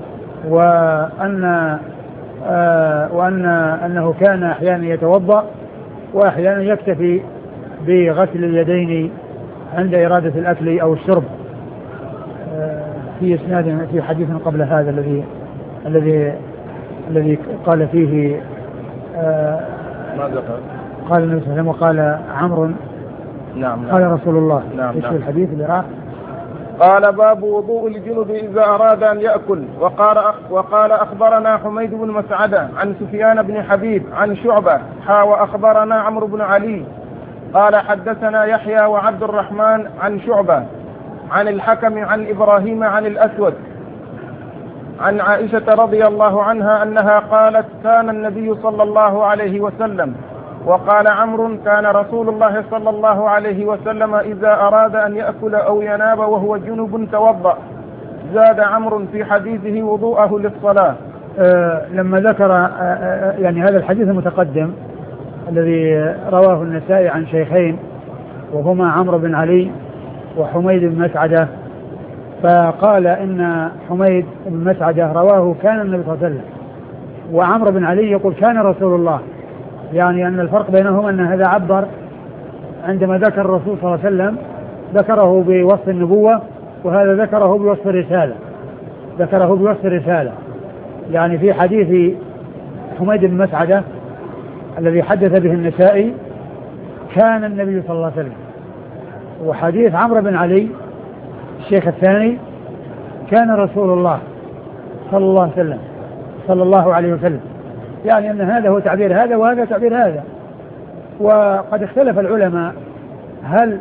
وأن آه وأن أنه كان أحيانا يتوضأ وأحيانا يكتفي بغسل اليدين عند إرادة الأكل أو الشرب. آه في إسناد في حديث قبل هذا الذي الذي الذي قال فيه آه ماذا قال؟ قال النبي صلى الله عليه وسلم وقال عمرو نعم قال رسول الله. نعم ايش نعم. الحديث اللي راح؟ قال باب وضوء الجنب إذا أراد أن يأكل. وقال, وقال أخبرنا حميد بن مسعدة عن سفيان بن حبيب عن شعبة حا وأخبرنا عمرو بن علي قال حدثنا يحيى وعبد الرحمن عن شعبة عن الحكم عن إبراهيم عن الأسود عن عائشة رضي الله عنها أنها قالت كان النبي صلى الله عليه وسلم. وقال عمرو كان رسول الله صلى الله عليه وسلم إذا أراد أن يأكل أو ينام وهو جنب توضأ. زاد عمرو في حديثه وضوءه للصلاة. أه لما ذكر أه يعني هذا الحديث المتقدم الذي رواه النسائي عن شيخين وهما عمرو بن علي وحميد بن مسعدة، فقال إن حميد بن مسعدة رواه كان النبي صلى الله عليه وسلم، وعمرو بن علي يقول كان رسول الله، يعني أن الفرق بينهما أن هذا عبر عندما ذكر الرسول صلى الله عليه وسلم ذكره بوصف النبوة، وهذا ذكره بوصف الرسالة ذكره بوصف الرسالة يعني في حديث حميد بن مسعدة الذي حدث به النسائي كان النبي صلى الله عليه وسلم، وحديث عمرو بن علي الشيخ الثاني كان رسول الله صلى الله عليه وسلم صلى الله عليه وسلم، يعني أن هذا هو تعبير هذا وهذا تعبير هذا. وقد اختلف العلماء هل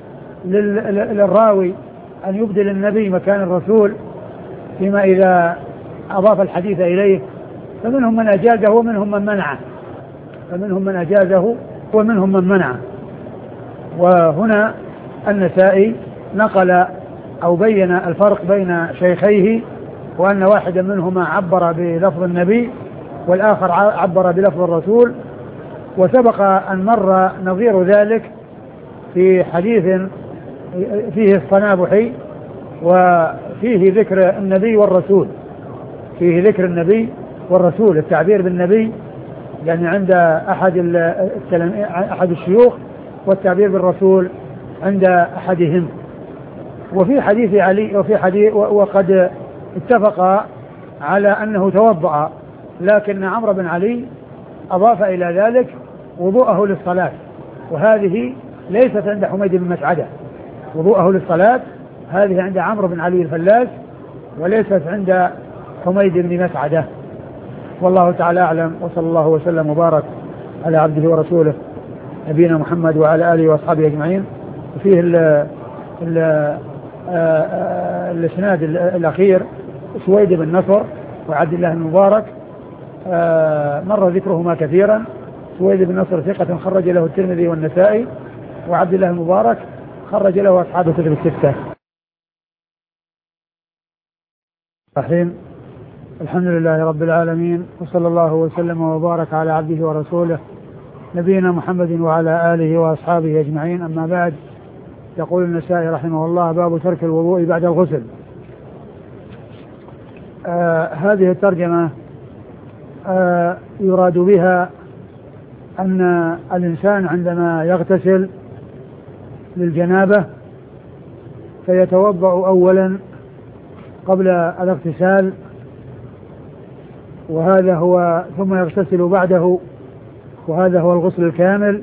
للراوي أن يبدل النبي مكان الرسول فيما إذا أضاف الحديث إليه، فمنهم من أجازه ومنهم من منعه فمنهم من أجازه ومنهم من منعه. وهنا النسائي نقل أو بين الفرق بين شيخيه، وأن واحدا منهما عبر بلفظ النبي والآخر عبر بلفظ الرسول، وسبق أن مر نظير ذلك في حديث فيه الصنابحي وفيه ذكر النبي والرسول فيه ذكر النبي والرسول التعبير بالنبي يعني عند أحد أحد الشيوخ، والتعبير بالرسول عند أحدهم. وفي حديث علي وفي حديث وقد اتفق على أنه توضأ، لكن عمرو بن علي أضاف إلى ذلك وضوءه للصلاة، وهذه ليست عند حميد بن مسعدة. وضوءه للصلاة هذه عند عمرو بن علي الفلاس وليست عند حميد بن مسعدة. والله تعالى أعلم، وصلى الله وسلم وبارك على عبده ورسوله نبينا محمد وعلى آله وأصحابه أجمعين. وفيه الاسناد الأخير سويد بن نصر وعبد الله المبارك مر ذكرهما كثيرا. سويد بن نصر ثقة خرج له الترمذي والنسائي، وعبد الله المبارك خرج له أصحاب الكتب الستة. الرحيم. الحمد لله رب العالمين، وصلى الله وسلم وبارك على عبده ورسوله نبينا محمد وعلى آله وأصحابه أجمعين. أما بعد، يقول النسائي رحمه الله: باب ترك الوضوء بعد الغسل. آه هذه الترجمة آه يراد بها أن الإنسان عندما يغتسل للجنابة فيتوضأ أولا قبل الاغتسال، وهذا هو ثم يغتسل بعده، وهذا هو الغسل الكامل،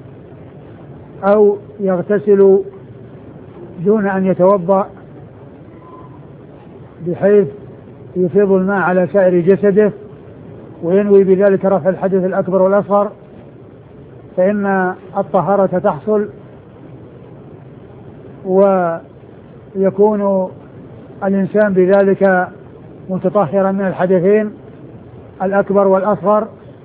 أو يغتسل دون أن يتوضأ بحيث يفيض الماء على سائر جسده وينوي بذلك رفع الحدث الأكبر والأصغر، فإن الطهارة تحصل ويكون الإنسان بذلك متطهرا من الحدثين الأكبر والأصغر،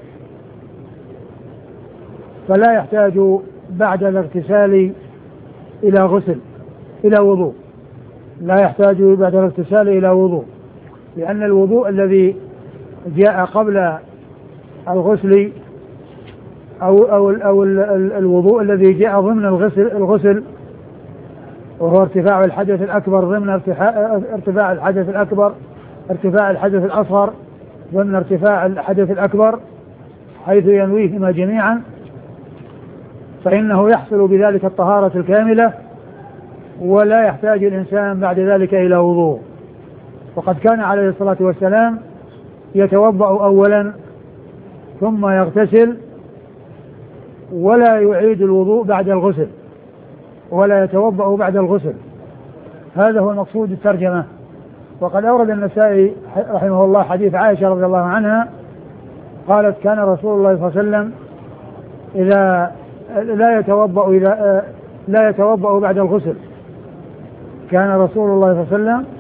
فلا يحتاج بعد الاغتسال إلى غسل إلى وضوء لا يحتاج بعد الاغتسال إلى وضوء لأن الوضوء الذي جاء قبل الغسل أو, أو, أو الوضوء الذي جاء ضمن الغسل, الغسل وهو ارتفاع الحدث الأكبر ضمن ارتفاع الحدث الأكبر ارتفاع الحدث الأصغر ضمن ارتفاع الحدث الأكبر، حيث ينويهما جميعا، فإنه يحصل بذلك الطهارة الكاملة ولا يحتاج الإنسان بعد ذلك إلى وضوء. وقد كان عليه الصلاة والسلام يتوضأ أولا ثم يغتسل ولا يعيد الوضوء بعد الغسل ولا يتوضأ بعد الغسل، هذا هو المقصود الترجمة. وقد أورد النسائي رحمه الله حديث عائشة رضي الله عنها قالت كان رسول الله صلى الله عليه وسلم إذا لا يتوضأ إذا لا يتوضأ بعد الغسل. كان رسول الله صلى الله عليه وسلم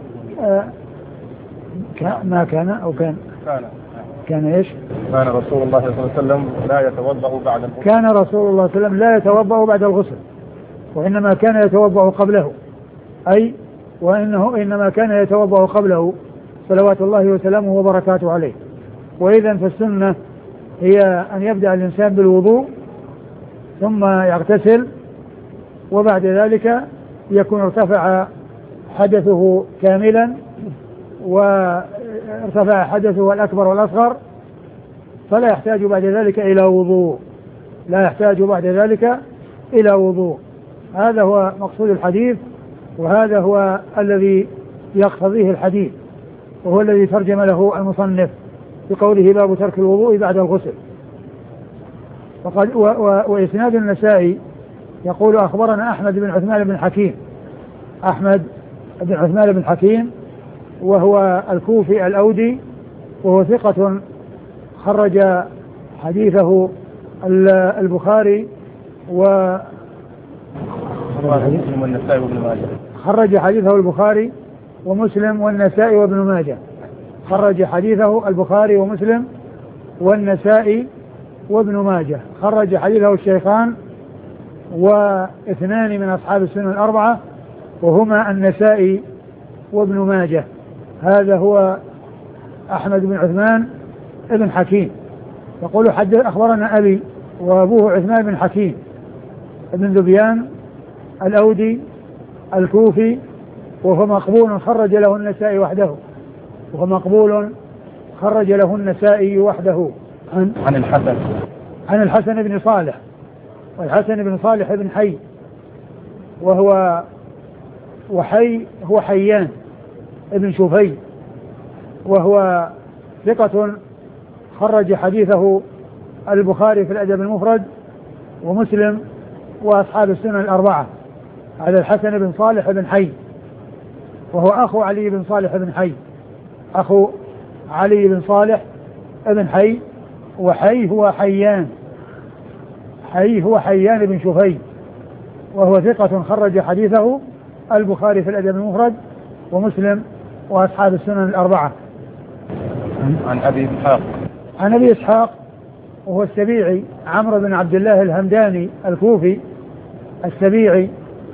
ما كان أو كان كان كان إيش؟ كان رسول الله صلى الله عليه وسلم لا يتوضأ بعد الغسل. كان رسول الله صلى الله عليه وسلم لا يتوضأ بعد الغسل، وإنما كان يتوضأ قبله، أي وإنه إنما كان يتوضأ قبله صلوات الله وسلامه وبركاته عليه. وإذا فالسنة هي أن يبدأ الإنسان بالوضوء ثم يغتسل، وبعد ذلك يكون ارتفع حدثه كاملا وارتفع حدثه الأكبر والأصغر، فلا يحتاج بعد ذلك إلى وضوء لا يحتاج بعد ذلك إلى وضوء. هذا هو مقصود الحديث، وهذا هو الذي يقتضيه الحديث، وهو الذي ترجم له المصنف بقوله باب ترك الوضوء بعد الغسل. وقد و و وإسناد النسائي يقول أخبرنا أحمد بن عثمان بن حكيم أحمد بن عثمان بن حكيم وهو الكوفي الأودي، وهو ثقة خرج حديثه البخاري و خرج حديثه البخاري ومسلم والنسائي وابن ماجه. خرج حديثه البخاري ومسلم والنسائي وابن ماجه. خرج حديثه الشيخان واثنان من أصحاب السنن الأربعة وهما النسائي وابن ماجه. هذا هو أحمد بن عثمان بن حكيم. يقول حدث أخبرنا أبي وأبوه عثمان بن حكيم ابن ذبيان الأودي الكوفي، وهو مقبول خرج له النسائي وحده وهو مقبول خرج له النسائي وحده. عن, عن الحسن عن الحسن بن صالح والحسن بن صالح بن حي وهو وحي هو حيان ابن شوفي، وهو ثقة خرج حديثه البخاري في الأدب المفرد ومسلم وأصحاب السنن الأربعة. هذا الحسن بن صالح بن حي وهو أخو علي بن صالح بن حي أخو علي بن صالح بن حي. وحي هو حيان حي هو حيان بن شوفي، وهو ثقة خرج حديثه البخاري في الأدب المفرد ومسلم وأصحاب السنن الأربعة. عن أبي إسحاق عن أبي إسحاق وهو السبيعي عمرو بن عبد الله الهمداني الكوفي السبيعي،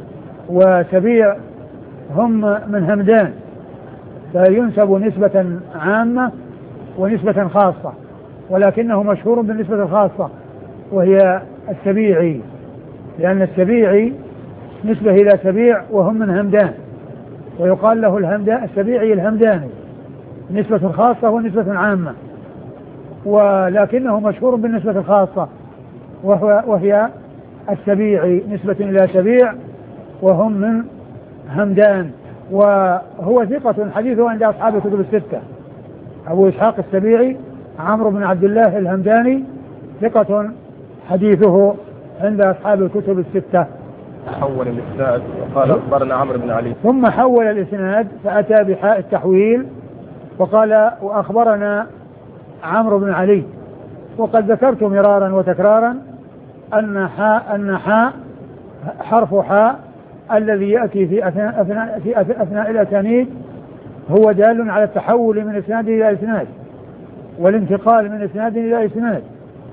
وسبيع هم من همدان، فينسب نسبة عامة ونسبة خاصة، ولكنه مشهور بالنسبة الخاصة وهي السبيعي، لأن السبيعي نسبة إلى سبيع وهم من همدان، ويقال له الهمدان السبيعي الهمداني، نسبة خاصة ونسبة عامة، ولكنه مشهور بالنسبة الخاصة وهو وهي السبيعي نسبة إلى سبيع وهم من همدان. وهو ثقة حديثه عند أصحاب الكتب الستة. أبو إسحاق السبيعي عمرو بن عبد الله الهمداني ثقة حديثه عند أصحاب الكتب الستة. حول الإسناد وقال أخبرنا عمرو بن علي، ثم حول الإسناد فأتى بحاء التحويل وقال وأخبرنا عمرو بن علي. وقد ذكرت مرارا وتكرارا أن حاء أن حاء حرف حاء الذي يأتي في أثناء, أثناء, في أثناء الأسانيد هو دال على التحول من إسناد إلى إسناد والانتقال من إسناد إلى إسناد،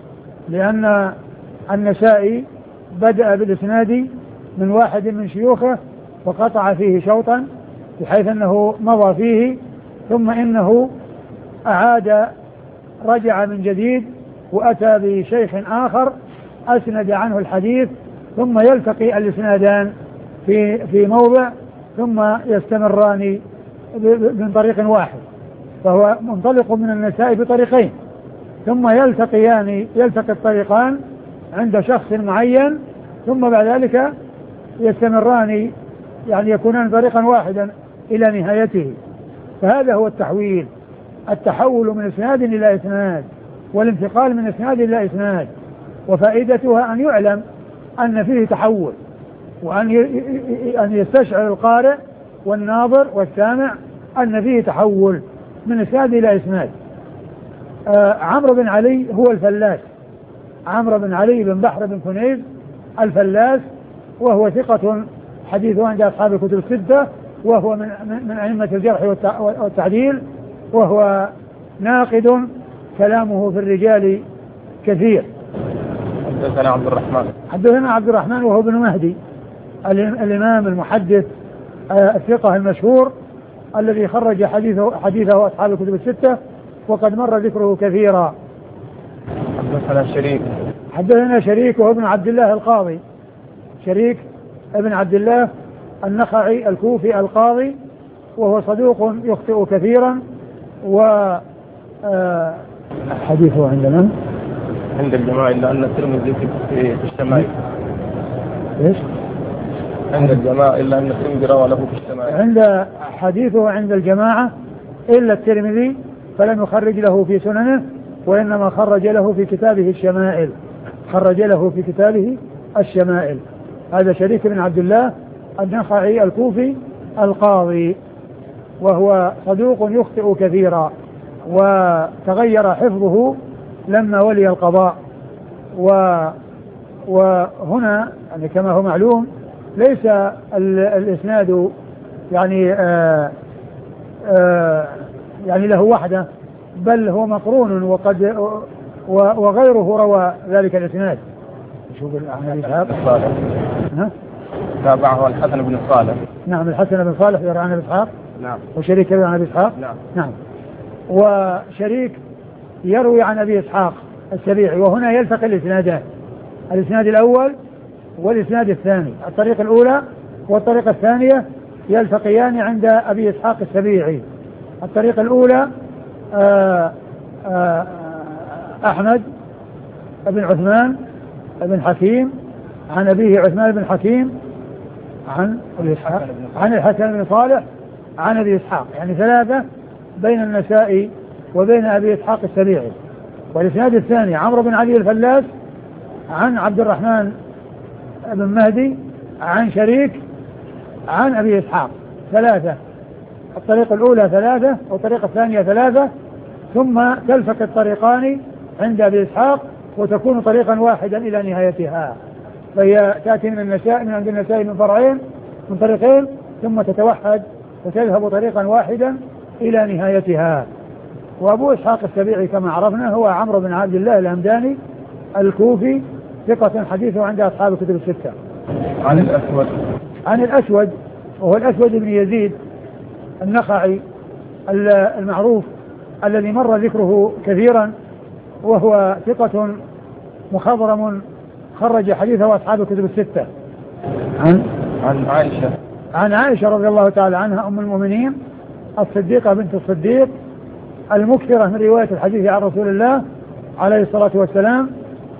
لأن النسائي بدأ بالإسناد من واحد من شيوخه وقطع فيه شوطا بحيث أنه مضى فيه، ثم إنه أعاد رجع من جديد وأتى بشيخ آخر أسند عنه الحديث، ثم يلتقي الإسنادان في في موضع ثم يستمران من طريق واحد، فهو منطلق من النسائي بطريقين ثم يلتقيان يلتقي الطريقان عند شخص معين ثم بعد ذلك يستمران، يعني يكونان طريقا واحدا إلى نهايته. فهذا هو التحويل، التحول من إسناد إلى إسناد والانتقال من إسناد إلى إسناد، وفائدتها أن يعلم أن فيه تحول، وأن أن يستشعر القارئ والناظر والسامع أن فيه تحول من إسناد إلى إسناد. آه عمرو بن علي هو الفلاس، عمرو بن علي بن بحر بن كنيز الفلاس، وهو ثقة حديثه عند أصحاب الكتب الستة، وهو من من أئمة الجرح والتعديل، وهو ناقد كلامه في الرجال كثير. حدثنا عبد الرحمن حدثنا عبد الرحمن وهو ابن مهدي الإمام المحدث الثقة المشهور الذي خرج حديثه حديثه أصحاب الكتب الستة، وقد مر ذكره كثيرا. حدثنا شريك حدثنا شريك وهو ابن عبد الله القاضي، شريك ابن عبد الله النخعي الكوفي القاضي، وهو صدوق يخطئ كثيرا، و حديثه عندنا عند الجماعة إلا أن الترمذي في الشمائل. إيش؟ عند الجماعة إلا أن الترمذي روى له في الشمائل. عند حديثه عند الجماعة إلا الترمذي فلم يخرج له في سننه، وإنما خرج له في كتابه الشمائل، خرج له في كتابه الشمائل. هذا شريك بن عبد الله النخعي الكوفي القاضي، وهو صدوق يخطئ كثيرا، وتغير حفظه لما ولي القضاء. و وهنا يعني كما هو معلوم ليس الإسناد يعني آآ آآ يعني له وحده، بل هو مقرون، وقد وغيره روى ذلك الإسناد. شوف ها تابعه الحسن بن صالح. نعم الحسن بن صالح يروي عن ابي اسحاق. نعم. وشريك يروي عن ابي اسحاق. نعم. نعم. وشريك يروي عن ابي اسحاق السبيعي، وهنا يلتقي الاسنادان، الاسناد الاول والاسناد الثاني، الطريقه الاولى والطريقه الثانيه يلتقيان عند ابي اسحاق السبيعي. الطريقه الاولى آآ آآ احمد بن عثمان بن حكيم عن أبيه عثمان بن حكيم عن أبي إسحاق عن الحسن بن صالح عن أبي إسحاق، يعني ثلاثة بين النسائي وبين أبي إسحاق السبيعي. والإسناد الثاني عمرو بن علي الفلاس عن عبد الرحمن بن مهدي عن شريك عن أبي إسحاق، ثلاثة. الطريقة الأولى ثلاثة والطريقة الثانية ثلاثة، ثم تلفك الطريقان عند أبي إسحاق وتكون طريقا واحدا إلى نهايتها. فهي تأتي من النساء من عند النساء من فرعين من طريقين، ثم تتوحد وتذهب طريقا واحدا إلى نهايتها. وأبو إسحاق السبيعي كما عرفنا هو عمرو بن عبد الله الهمداني الكوفي، ثقة حديثه عند أصحاب الكتب الستة. عن الأسود عن الأسود وهو الأسود بن يزيد النخعي المعروف الذي مر ذكره كثيرا، وهو ثقة مخضرم خرج حديثه أصحاب الكتب الستة. عن عن عائشة عن عائشة رضي الله تعالى عنها أم المؤمنين الصديقة بنت الصديق المكثرة من رواية الحديث عن رسول الله عليه الصلاة والسلام،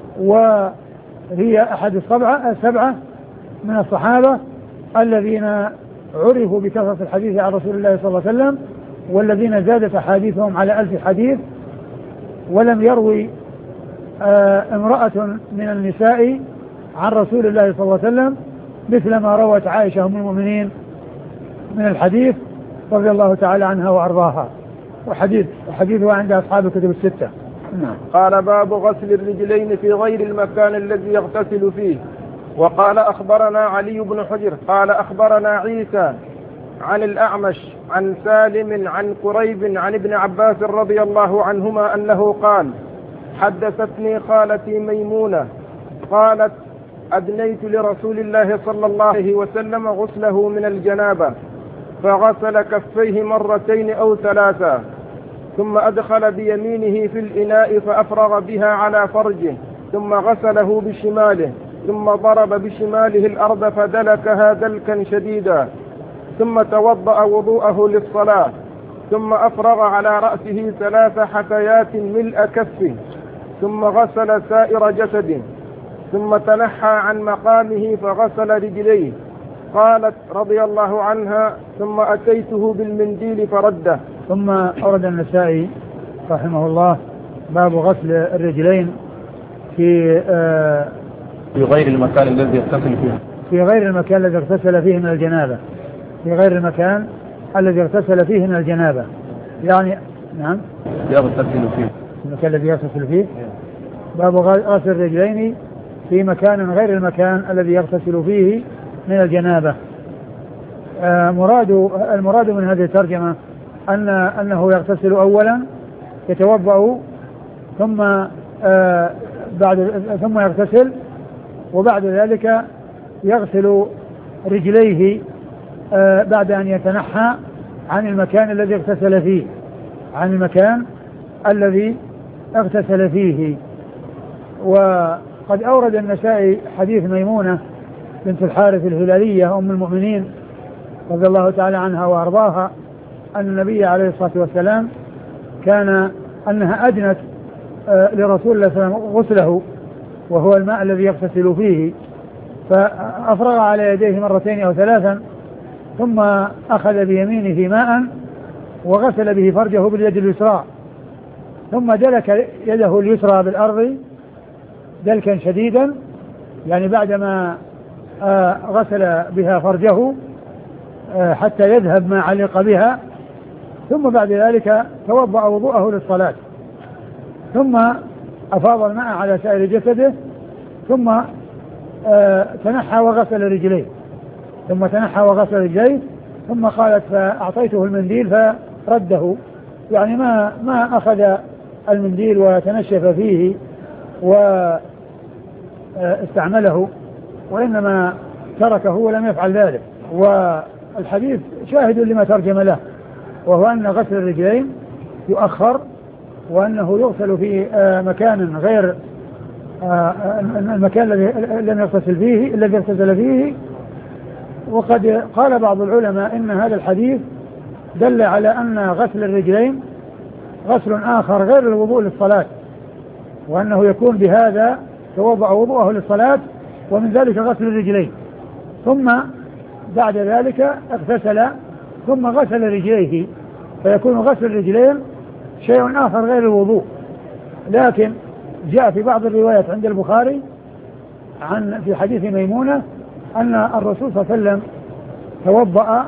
وهي أحد السبعة السبعة من الصحابة الذين عرفوا بكثرة الحديث عن رسول الله صلى الله عليه وسلم، والذين زادت أحاديثهم على ألف حديث. ولم يروي آه امرأة من النساء عن رسول الله صلى الله عليه وسلم مثل ما روت عائشة أم المؤمنين من الحديث رضي الله تعالى عنها وأرضاها. وحديث وحديثها عند أصحاب الكتب الستة. نعم. قال باب غسل الرجلين في غير المكان الذي يغتسل فيه. وقال أخبرنا علي بن حجر قال أخبرنا عيسى عن الأعمش عن سالم عن قريب عن ابن عباس رضي الله عنهما أنه قال: حدثتني خالتي ميمونة قالت: أدنيت لرسول الله صلى الله عليه وسلم غسله من الجنابة، فغسل كفيه مرتين أو ثلاثا، ثم أدخل بيمينه في الإناء فأفرغ بها على فرجه، ثم غسله بشماله، ثم ضرب بشماله الأرض فدلكها دلكا شديدا، ثم توضأ وضوءه للصلاة، ثم أفرغ على رأسه ثلاث حثيات ملء كفه، ثم غسل سائر جسده، ثم تنحى عن مقامه فغسل رجليه. قالت رضي الله عنها: ثم أتيته بالمنديل فرده. ثم أورد النسائي رحمه الله باب غسل الرجلين في آه في غير المكان الذي يغتسل فيه في غير المكان الذي اغتسل فيه من الجنابة. في غير المكان الذي اغتسل فيه من الجنابة. يعني نعم يغتسل فيه المكان الذي يغتسل فيه. باب غسل الرجلين في مكان غير المكان الذي يغتسل فيه من الجنابة. آه مراد المراد من هذه الترجمة أن أنه يغتسل أولا يتوضأ ثم آه بعد ثم يغتسل وبعد ذلك يغسل رجليه آه بعد أن يتنحى عن المكان الذي اغتسل فيه عن المكان الذي اغتسل فيه. وقد أورد النسائي حديث ميمونة بنت الحارث الهلالية أم المؤمنين رضي الله تعالى عنها وأرضاها أن النبي عليه الصلاة والسلام كان أنها أدنت آه لرسول الله صلى الله عليه وسلم غسله وهو الماء الذي يغتسل فيه، فأفرغ على يديه مرتين أو ثلاثا ثم أخذ بيمينه ماء وغسل به فرجه باليد اليسرى ثم دلك يده اليسرى بالأرض دلكا شديدا، يعني بعدما آه غسل بها فرجه آه حتى يذهب ما علق بها، ثم بعد ذلك توضأ وضوءه للصلاة ثم أفاض الماء على سائر جسده ثم آه تنحى وغسل رجليه ثم تنحى وغسل رجليه ثم قالت فأعطيته المنديل فرده، يعني ما ما أخذ المنديل وتنشف فيه واستعمله وإنما تركه ولم يفعل ذلك. والحديث شاهد لما ترجم له، وهو أن غسل الرجلين يؤخر وأنه يغسل في مكان غير المكان الذي لم يغتسل فيه الذي اغتسل فيه. وقد قال بعض العلماء إن هذا الحديث دل على أن غسل الرجلين غسل آخر غير الوضوء للصلاة، وأنه يكون بهذا توضأ وضوءه للصلاة ومن ذلك غسل الرجلين ثم بعد ذلك اغتسل ثم غسل رجليه، فيكون غسل الرجلين شيء آخر غير الوضوء. لكن جاء في بعض الروايات عند البخاري عن في حديث ميمونة أن الرسول صلى الله عليه وسلم توضأ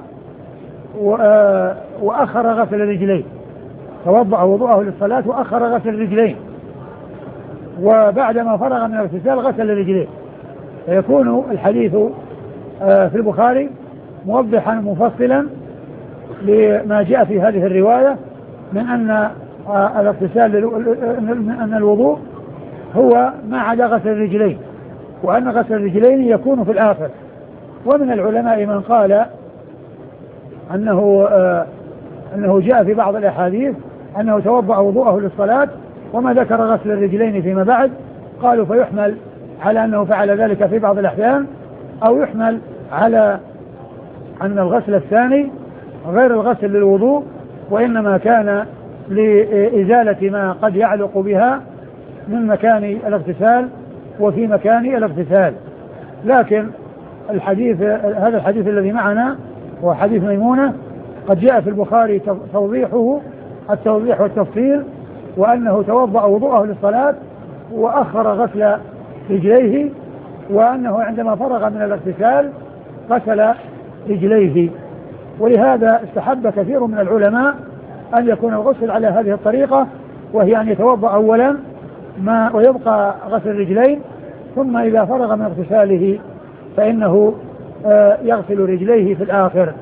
وأخر غسل الرجلين، توضأ وضوءه للصلاة وأخر غسل الرجلين، وبعدما فرغ من الاغتسال غسل الرجلين، فيكون الحديث في البخاري موضحا مفصلا لما جاء في هذه الرواية من أن الاغتسال أن الوضوء هو ما عدا غسل الرجلين، وأن غسل الرجلين يكون في الآخر. ومن العلماء من قال أنه أنه جاء في بعض الأحاديث أنه توضأ وضوءه للصلاة وما ذكر غسل الرجلين فيما بعد، قالوا فيحمل على أنه فعل ذلك في بعض الأحيان، أو يحمل على أن الغسل الثاني غير الغسل للوضوء وإنما كان لإزالة ما قد يعلق بها من مكان الاغتسال وفي مكان الاغتسال. لكن الحديث هذا الحديث الذي معنا هو حديث ميمونة قد جاء في البخاري توضيحه التوضيح والتفصيل، وأنه توضأ وضوءه للصلاة وأخر غسل رجليه، وأنه عندما فرغ من الاغتسال غسل رجليه. ولهذا استحب كثير من العلماء أن يكون الغسل على هذه الطريقة، وهي أن يتوضأ أولا ما ويبقى غسل الرجلين، ثم إذا فرغ من اغتساله فإنه آه يغسل رجليه في الآخر.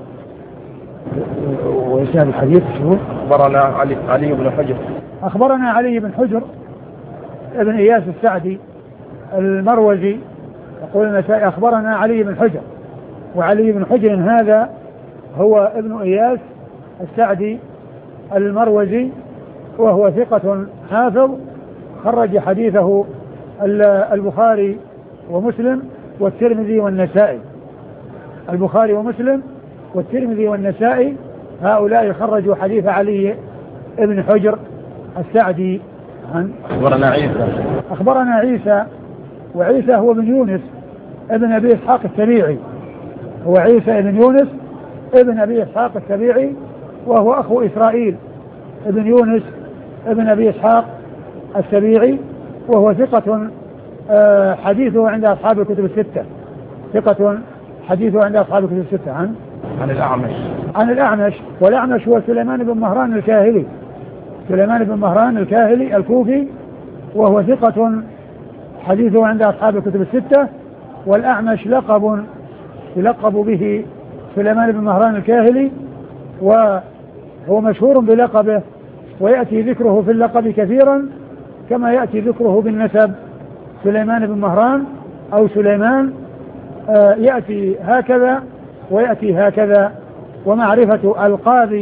وإسناد الحديث شو؟ أخبرنا علي, علي بن حجر أخبرنا علي بن حجر ابن إياس السعدي المروزي، يقول النسائي أخبرنا علي بن حجر، وعلي بن حجر هذا هو ابن إياس السعدي المروزي، وهو ثقة حافظ خرج حديثه البخاري ومسلم والترمذي والنسائي. البخاري ومسلم والترمذي والنسائي هؤلاء خرجوا حديث علي ابن حجر السعدي. أخبرنا عيسى أخبرنا عيسى، وعيسى هو بن يونس ابن أبي إسحاق السبيعي، هو عيسى ابن يونس ابن أبي إسحاق السبيعي، وهو أخو إسرائيل ابن يونس ابن أبي إسحاق السبيعي، وهو ثقة حديثه عند أصحاب الكتب الستة، ثقة حديثه عند أصحاب الكتب الستة. عن عن الأعمش عن الأعمش، والأعمش هو سليمان بن مهران الكاهلي، سليمان بن مهران الكاهلي الكوفي، وهو ثقة حديثه عند أصحاب الكتب الستة. والأعمش لقب يلقب به سليمان بن مهران الكاهلي، وهو مشهور بلقبه، ويأتي ذكره في اللقب كثيرا كما يأتي ذكره بالنسب. سليمان بن مهران أو سليمان آه يأتي هكذا ويأتي هكذا. ومعرفة ألقاب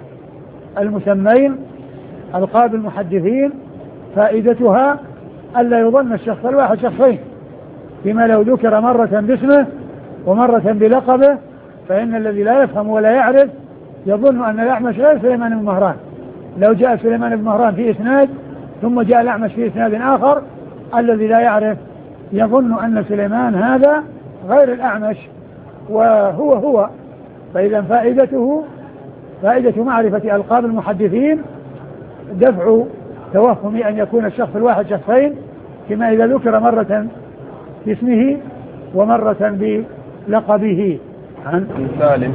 المسمين ألقاب المحدثين فائدتها ألا يظن الشخص الواحد شخصين، فيما لو ذكر مرة باسمه ومرة بلقبه فإن الذي لا يفهم ولا يعرف يظن أن الأعمش غير سليمان بن مهران. لو جاء سليمان بن مهران في إسناد ثم جاء الأعمش في إسناد آخر، الذي لا يعرف يظن أن سليمان هذا غير الأعمش وهو هو. فإذا فائدته فائدة معرفة ألقاب المحدثين دفع توهم أن يكون الشخص الواحد شخصين، كما إذا ذكر مرة باسمه ومرة بلقبه. عن سالم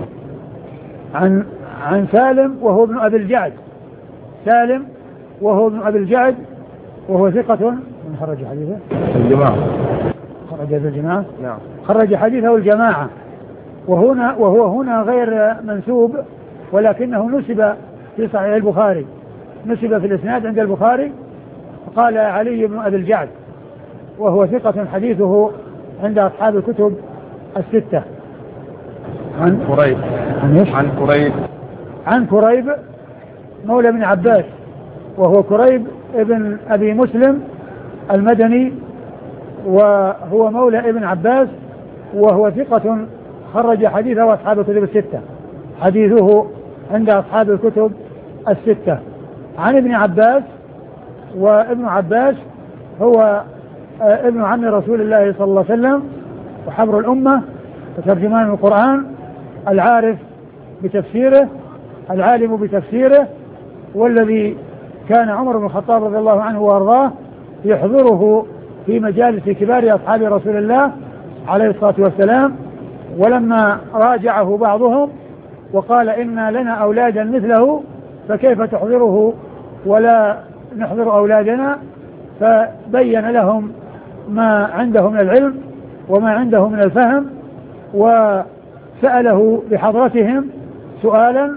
عن عن سالم وهو ابن أبي الجعد، سالم وهو ابن أبي الجعد وهو ثقة. من خرج حديثه؟ الجماعة. خرج الجماعة؟ نعم. خرج حديثه الجماعة. وهنا وهو هنا غير منسوب، ولكنه نسب في صحيح البخاري، نسب في الإسناد عند البخاري، قال علي بن أبي الجعد، وهو ثقة حديثه عند أصحاب الكتب الستة. عن كريب عن, عن كريب عن كريب مولى بن عباس، وهو كريب ابن أبي مسلم المدني، وهو مولى ابن عباس، وهو ثقة خرج حديثه أصحاب الكتب الستة، حديثه عند أصحاب الكتب الستة. عن ابن عباس، وابن عباس هو ابن عم رسول الله صلى الله عليه وسلم وحبر الأمة وترجمان القرآن، العارف بتفسيره، العالم بتفسيره، والذي كان عمر بن الخطاب رضي الله عنه وارضاه يحضره في مجالس كبار أصحاب رسول الله عليه الصلاة والسلام. ولما راجعه بعضهم وقال إن لنا أولادا مثله فكيف تحضره ولا نحضر أولادنا، فبين لهم ما عنده من العلم وما عنده من الفهم، وسأله بحضرتهم سؤالا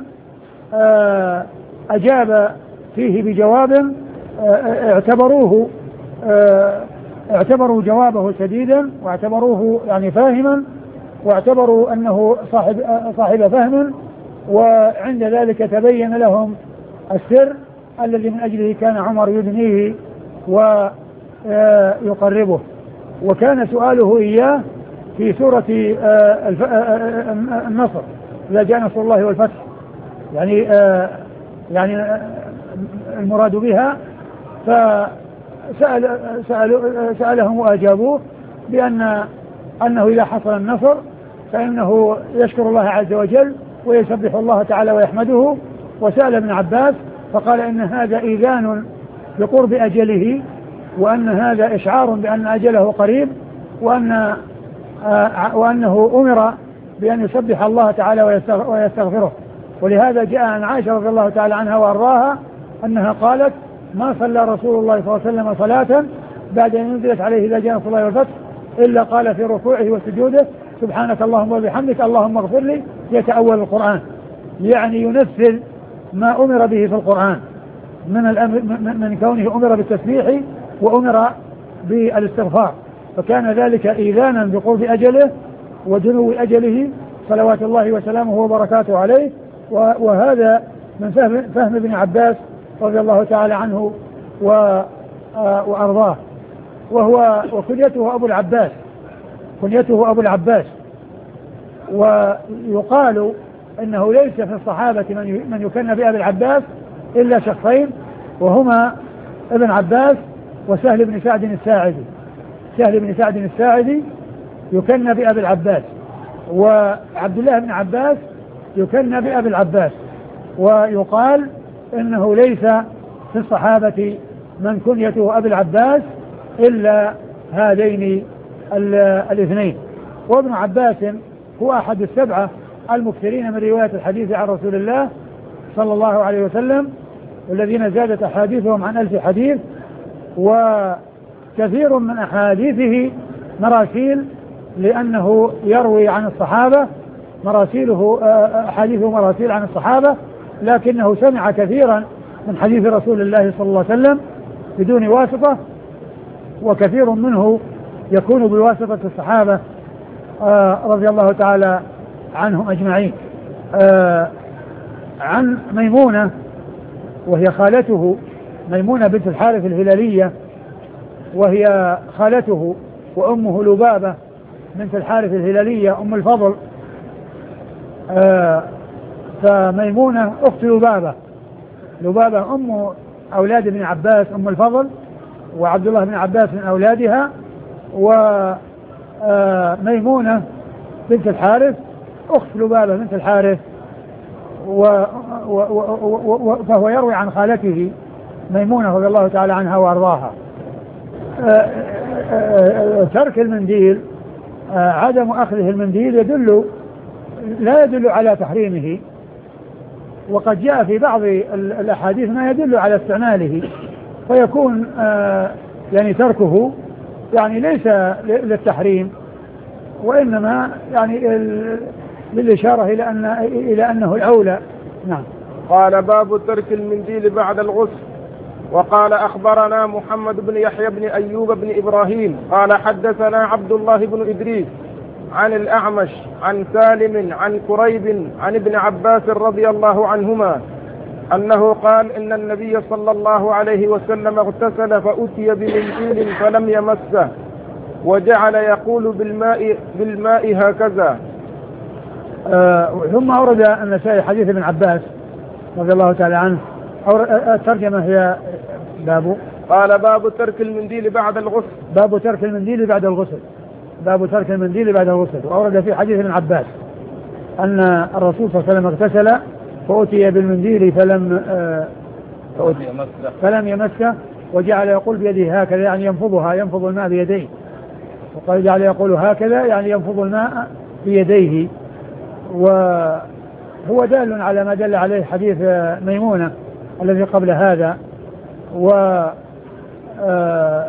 أجاب فيه بجواب اعتبروه اعتبروا جوابه سديدا، واعتبروه يعني فاهما، واعتبروا أنه صاحب صاحب فهم، وعند ذلك تبين لهم السر الذي من أجله كان عمر يدنيه ويقربه. وكان سؤاله إياه في سورة النصر إذا جاء نصر الله والفتح، يعني يعني المراد بها، فسأل سأل سألهم وأجابوه بأن أنه إذا حصل النصر فإنه يشكر الله عز وجل ويسبح الله تعالى ويحمده. وسأل ابن عباس فقال إن هذا إذان بقرب أجله، وأن هذا إشعار بأن أجله قريب، وأن وأنه أمر بأن يسبح الله تعالى ويستغفره. ولهذا جاء عن عائشة رضي الله تعالى عنها وأرضاها أنها قالت ما صلى رسول الله صلى الله عليه وسلم صلاة بعد أن نزلت عليه إذا جاء نصر الله والفتح إلا قال في ركوعه وسجوده سبحانك اللهم وبحمدك اللهم اغفر لي، يتأول القرآن، يعني ينفذ ما أمر به في القرآن من الأمر من كونه أمر بالتسبيح وأمر بالاستغفار، فكان ذلك إيذانا بقرب أجله ودنو أجله صلوات الله وسلامه وبركاته عليه. وهذا من فهم, فهم ابن عباس رضي الله تعالى عنه وأرضاه. وهو وكنيته أبو العباس، كنيته أبو العباس. ويقال إنه ليس في الصحابة من يكن بأبي العباس إلا شخصين، وهما ابن عباس وسهل بن سعد الساعدي. سهل بن سعد الساعدي يكن بأبي العباس، وعبد الله بن عباس يكن بأبي العباس. ويقال إنه ليس في الصحابة من كنيته أبي العباس إلا هذين الاثنين. وابن عباس هو أحد السبعة المكثرين من رواية الحديث عن رسول الله صلى الله عليه وسلم، والذين زادت أحاديثهم عن ألف حديث، وكثير من أحاديثه مراسيل لأنه يروي عن الصحابة، مراسيله أحاديثه مراسيل عن الصحابة، لكنه سمع كثيرا من حديث رسول الله صلى الله عليه وسلم بدون واسطة، وكثير منه يكون بواسطة الصحابة رضي الله تعالى عنهم أجمعين. عن ميمونة وهي خالته، ميمونة بنت الحارث الهلالية، وهي خالته وأمه لبابة بنت الحارث الهلالية أم الفضل. فميمونة أخت لبابة، لبابة أم أولاد ابن عباس أم الفضل، وعبد الله بن عباس من أولادها، وميمونة بنت الحارث أخت لبابة بنت الحارث، و و و فهو يروي عن خالته ميمونة رضي الله تعالى عنها وأرضاها. ترك المنديل، عدم أخذه المنديل يدل لا يدل على تحريمه، وقد جاء في بعض الأحاديث ما يدل على استعماله، فيكون يعني تركه يعني ليس للتحريم، وإنما يعني للإشارة إلى أن إلى أنه الأولى. نعم. قال باب ترك المنديل بعد الغسل. وقال أخبرنا محمد بن يحيى بن أيوب بن إبراهيم قال حدثنا عبد الله بن إدريس عن الأعمش عن سالم عن كريب عن ابن عباس رضي الله عنهما أنه قال إن النبي صلى الله عليه وسلم اغتسل فأتي بمنديل فلم يمسه وجعل يقول بالماء بالماء هكذا. آه ثم أورد النسائي حديث ابن عباس رضي الله تعالى عنه. الترجمة هي باب قال باب ترك المنديل بعد الغسل. باب ترك المنديل بعد الغسل باب ترك المنديل بعد الغسل. وأورد في حديث ابن عباس أن الرسول صلى الله عليه وسلم اغتسل فأتي بالمنديل فلم آه فأتي فلم يمسه وجعل يقول بيده هكذا، يعني ينفضها، ينفض الماء بيديه، وقال جعل يقول هكذا يعني ينفض الماء بيديه. وهو دال على ما دل عليه حديث ميمونة الذي قبل هذا، و آه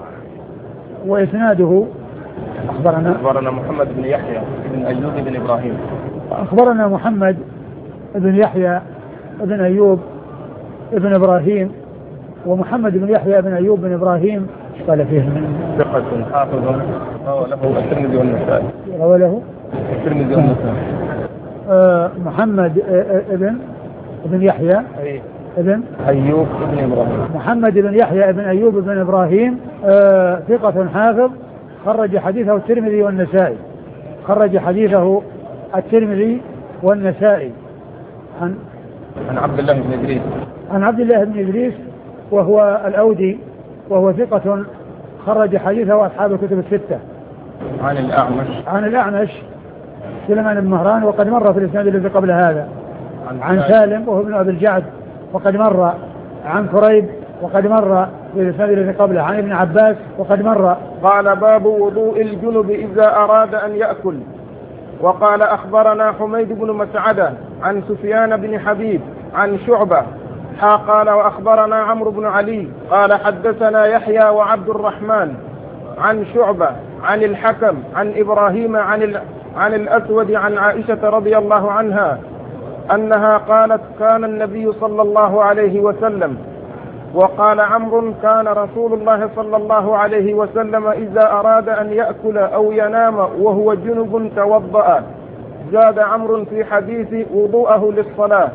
وإسناده أخبرنا أخبرنا محمد بن يحيى بن أيوب بن إبراهيم أخبرنا محمد بن يحيى بن أيوب بن إبراهيم. ومحمد بن يحيى بن أيوب بن إبراهيم قال فيه ثقة حافظ روى له الترمذي والنسائي روى له الترمذي والنسائي. آه محمد ابن ابن يحيى ابن أيوب بن إبراهيم محمد بن يحيى بن أيوب بن إبراهيم آه ثقة حافظ خرج حديثه الترمذي والنسائي خرج حديثه الترمذي والنسائي. عن عن عبد الله بن إدريس عن عبد الله بن إدريس وهو الأودي وهو ثقة خرج حديثه أصحاب الكتب الستة. عن الأعمش عن الأعمش سليمان بن مهران وقد مر في الإسناد الذي قبل هذا. عن, عن سالم وهو ابن أبي الجعد وقد مر. عن كريب وقد مر في الإسناد الذي قبله. عن ابن عباس وقد مر. قال باب وضوء الجنب إذا أراد أن يأكل. وقال أخبرنا حميد بن مسعدة عن سفيان بن حبيب عن شعبة حا قال وأخبرنا عمرو بن علي قال حدثنا يحيى وعبد الرحمن عن شعبة عن الحكم عن إبراهيم عن, عن الأسود عن عائشة رضي الله عنها أنها قالت كان النبي صلى الله عليه وسلم. وقال عمرو كان رسول الله صلى الله عليه وسلم إذا أراد أن يأكل أو ينام وهو جنب توضأ. زاد عمرو في حديث وضوءه للصلاة.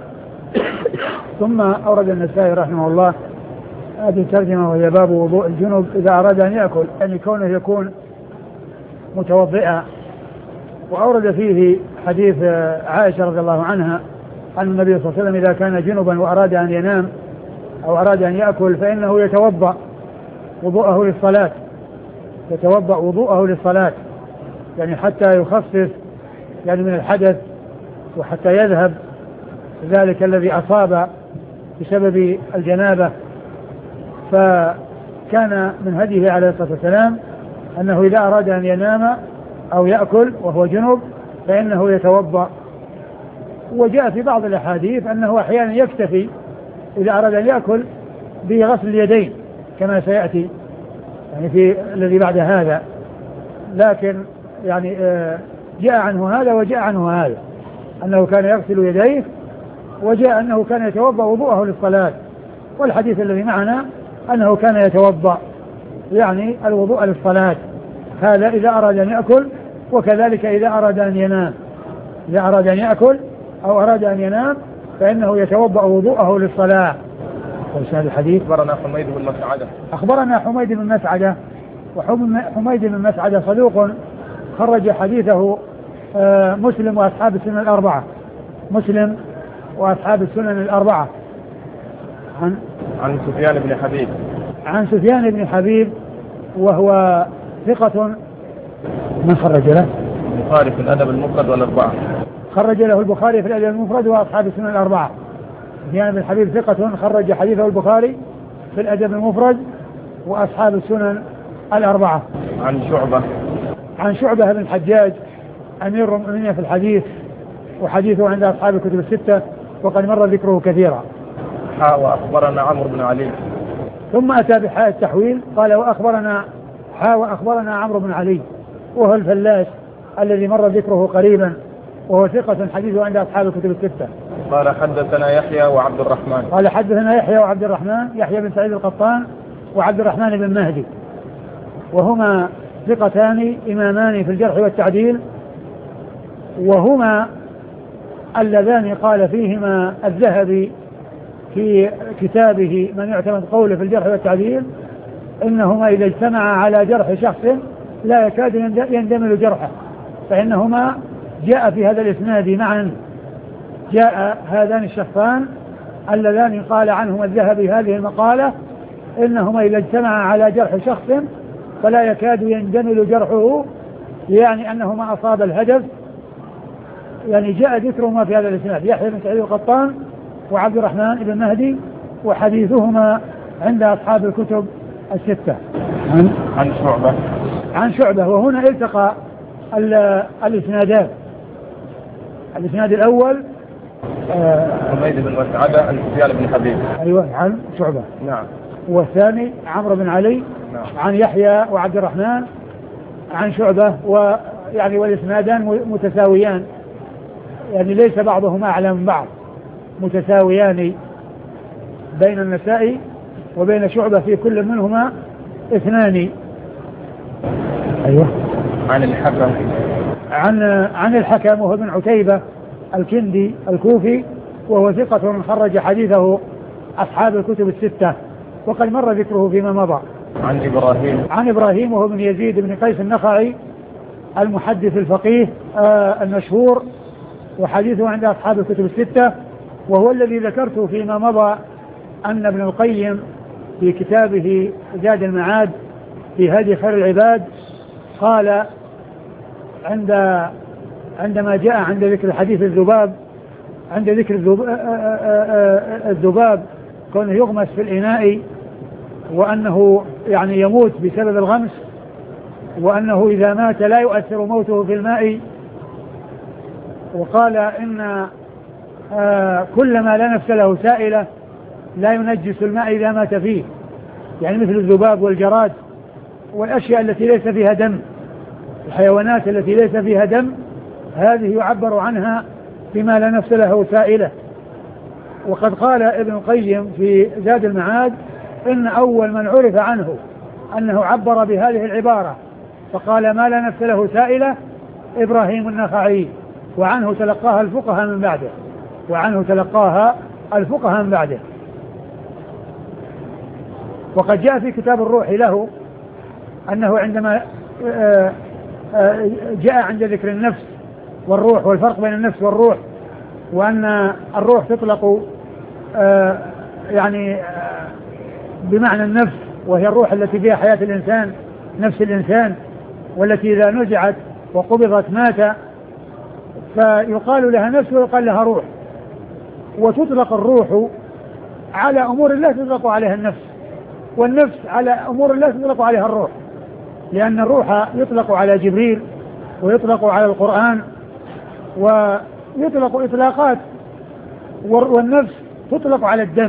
ثم أورد النسائي رحمه الله هذه الترجمة وهي باب وضوء الجنب إذا أراد أن يأكل، يعني كونه يكون متوضئا. وأورد فيه حديث عائشة رضي الله عنها أن النبي صلى الله عليه وسلم إذا كان جنبا وأراد أن ينام أو أراد أن يأكل فإنه يتوضأ وضوءه للصلاة يتوضأ وضوءه للصلاة يعني حتى يخفف يعني من الحدث وحتى يذهب ذلك الذي أصاب بسبب الجنابة. فكان من هديه عليه الصلاة والسلام أنه إذا أراد أن ينام أو يأكل وهو جنب فإنه يتوضأ وجاء في بعض الأحاديث أنه أحيانا يكتفي إذا أراد أن يأكل بغسل اليدين كما سيأتي يعني في الذي بعد هذا، لكن يعني جاء عنه هذا وجاء عنه هذا أنه كان يغسل يديه، وجاء أنه كان يتوضأ وضوءه للصلاة، والحديث الذي معنا أنه كان يتوضأ يعني الوضوء للصلاة، هذا إذا أراد أن يأكل، وكذلك إذا أراد أن ينام، إذا أراد أن يأكل أو أراد أن ينام فإنه يتوضأ وضوءه للصلاة. وإسناد الحديث أخبرنا حميد بن مسعدة أخبرنا حميد بن مسعدة وحميد بن مسعدة صدوق خرج حديثه مسلم وأصحاب السنن الأربعة، مسلم وأصحاب السنن الأربعة. عن عن سفيان بن حبيب عن سفيان بن حبيب وهو ثقة. من خرج له؟ البخاري في الأدب المفرد والأربعة. خرج له البخاري في الأدب المفرد وأصحاب السنن الأربعة. سفيان بن حبيب ثقة خرج حديثه البخاري في الأدب المفرد وأصحاب السنن الأربعة. عن شعبة عن شعبة بن الحجاج أمير المؤمنين في الحديث، وحديثه عند أصحاب الكتب الستة وقد مر ذكره كثيرا. حاء وأخبرنا عمرو بن علي. ثم أتى بحاء التحويل قال وأخبرنا حاء وأخبرنا عمرو بن علي وهو الفلاس الذي مر ذكره قريبا، وهو ثقة حديثه عند أصحاب الكتب الستة. قال حدثنا يحيى وعبد الرحمن. قال حدثنا يحيى وعبد الرحمن، يحيى بن سعيد القطان وعبد الرحمن بن مهدي، وهما ثقتان إمامان في الجرح والتعديل، وهما اللذان قال فيهما الذهبي في كتابه من يعتمد قوله في الجرح والتعديل إنهما إذا اجتمعا على جرح شخص لا يكاد يندمل جرحه، فإنهما جاء في هذا الإسناد معا، جاء هذان الشخصان اللذان قال عنهما الذهبي هذه المقالة إنهما إذا اجتمعا على جرح شخص فلا يكاد يندمل جرحه، يعني أنهما أصاب الهدف، يعني جاء ذكرهما في هذا الإسناد يحيى بن سعيد القطان وعبد الرحمن بن مهدي، وحديثهما عند أصحاب الكتب الستة. عن عن شعبة عن شعبة وهنا التقى الإسنادات. الإسناد الأول حميد بن مسعدة عن سفيان بن حبيب، أيوة عن شعبة، نعم. والثاني عمرو بن علي، نعم. عن يحيى وعبد الرحمن عن شعبة، ويعني والإسنادان متساويان، يعني ليس بعضهما أعلى من بعض، متساويان بين النسائي وبين شعبة في كل منهما اثنان. أيوة. عن الحكم عن عن الحكم وهو ابن عتيبة الكندي الكوفي، وهو ثقة خرج حديثه أصحاب الكتب الستة وقد مر ذكره فيما مضى. عن إبراهيم عن إبراهيم وهو ابن يزيد بن قيس النخعي المحدث الفقيه آه المشهور، وحديثه عند أصحاب الكتب الستة، وهو الذي ذكرته فيما مضى أن ابن القيم في كتابه زاد المعاد في هدي خير العباد قال عند عندما جاء عند ذكر حديث الذباب، عند ذكر الذباب كونه يغمس في الإناء وأنه يعني يموت بسبب الغمس، وأنه إذا مات لا يؤثر موته في الماء، وقال إن كل ما لا نفس له سائلة لا ينجس الماء إذا مات فيه، يعني مثل الذباب والجراد والأشياء التي ليس فيها دم، الحيوانات التي ليس فيها دم هذه يعبر عنها بما لا نفس له سائلة. وقد قال ابن القيم في زاد المعاد إن أول من عرف عنه أنه عبر بهذه العبارة فقال ما لا نفس له سائلة إبراهيم النخعي، وعنه تلقاها الفقهاء من بعده وعنه تلقاها الفقهاء من بعده. وقد جاء في كتاب الروح له أنه عندما جاء عند ذكر النفس والروح والفرق بين النفس والروح، وأن الروح تطلق يعني بمعنى النفس، وهي الروح التي فيها حياة الإنسان، نفس الإنسان، والتي إذا نزعت وقبضت مات، فيقال لها نفس ويقال لها روح. وتطلق الروح على أمور الله تطلق عليها النفس، والنفس على أمور الله تطلق عليها الروح، لأن الروح يطلق على جبريل ويطلق على القرآن يطلق إطلاقات، والنفس تطلق على الدم،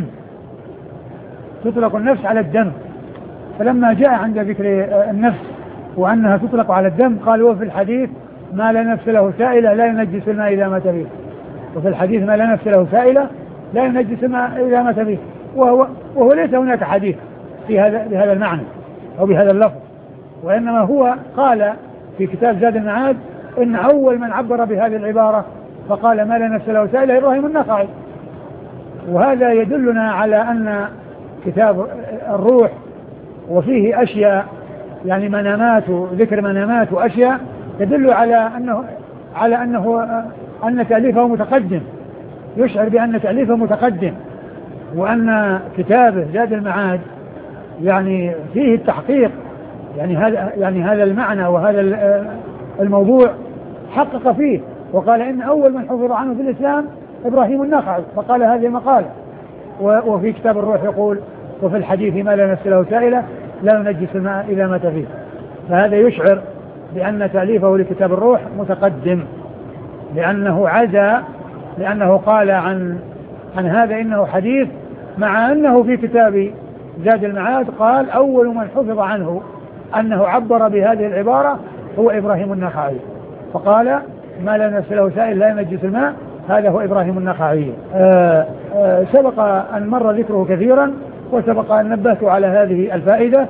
تطلق النفس على الدم. فلما جاء عند ذكر النفس وأنها تطلق على الدم قال وفي الحديث ما لا نفس له سائلة لا ينجس الماء إذا مات به. وفي الحديث ما لا نفس له سائلة لا ينجس الماء إذا مات به، وهو, وهو ليس هناك حديث في هذا بهذا المعنى أو بهذا اللفظ، وإنما هو قال في كتاب زاد المعاد إن أول من عبر بهذه العبارة فقال ما لا نفس له سائلة إبراهيم النخعي. وهذا يدلنا على أن كتاب الروح وفيه أشياء يعني منامات وذكر منامات وأشياء تدل على أنه على أنه أن تأليفه متقدم، يشعر بأن تأليفه متقدم، وأن كتابه زاد المعاد يعني فيه التحقيق، يعني هذا يعني هذا المعنى وهذا الموضوع حقق فيه، وقال إن أول من حفظ عنه في الإسلام إبراهيم النخعي، فقال هذه المقالة. وفي كتاب الروح يقول وفي الحديث ما لا نفس له سائلة لا ينجس الماء إذا مات فيه. فهذا يشعر بأن تأليفه لكتاب الروح متقدم، لأنه عزى، لأنه قال عن عن هذا إنه حديث، مع أنه في كتاب زاد المعاد قال أول من حفظ عنه أنه عبر بهذه العبارة هو إبراهيم النخعي، فقال ما لا نفس له سائل لا ينجس الماء، هذا هو إبراهيم النخعي. آآ آآ سبق أن مر ذكره كثيرا، وسبق أن نبهت على هذه الفائدة.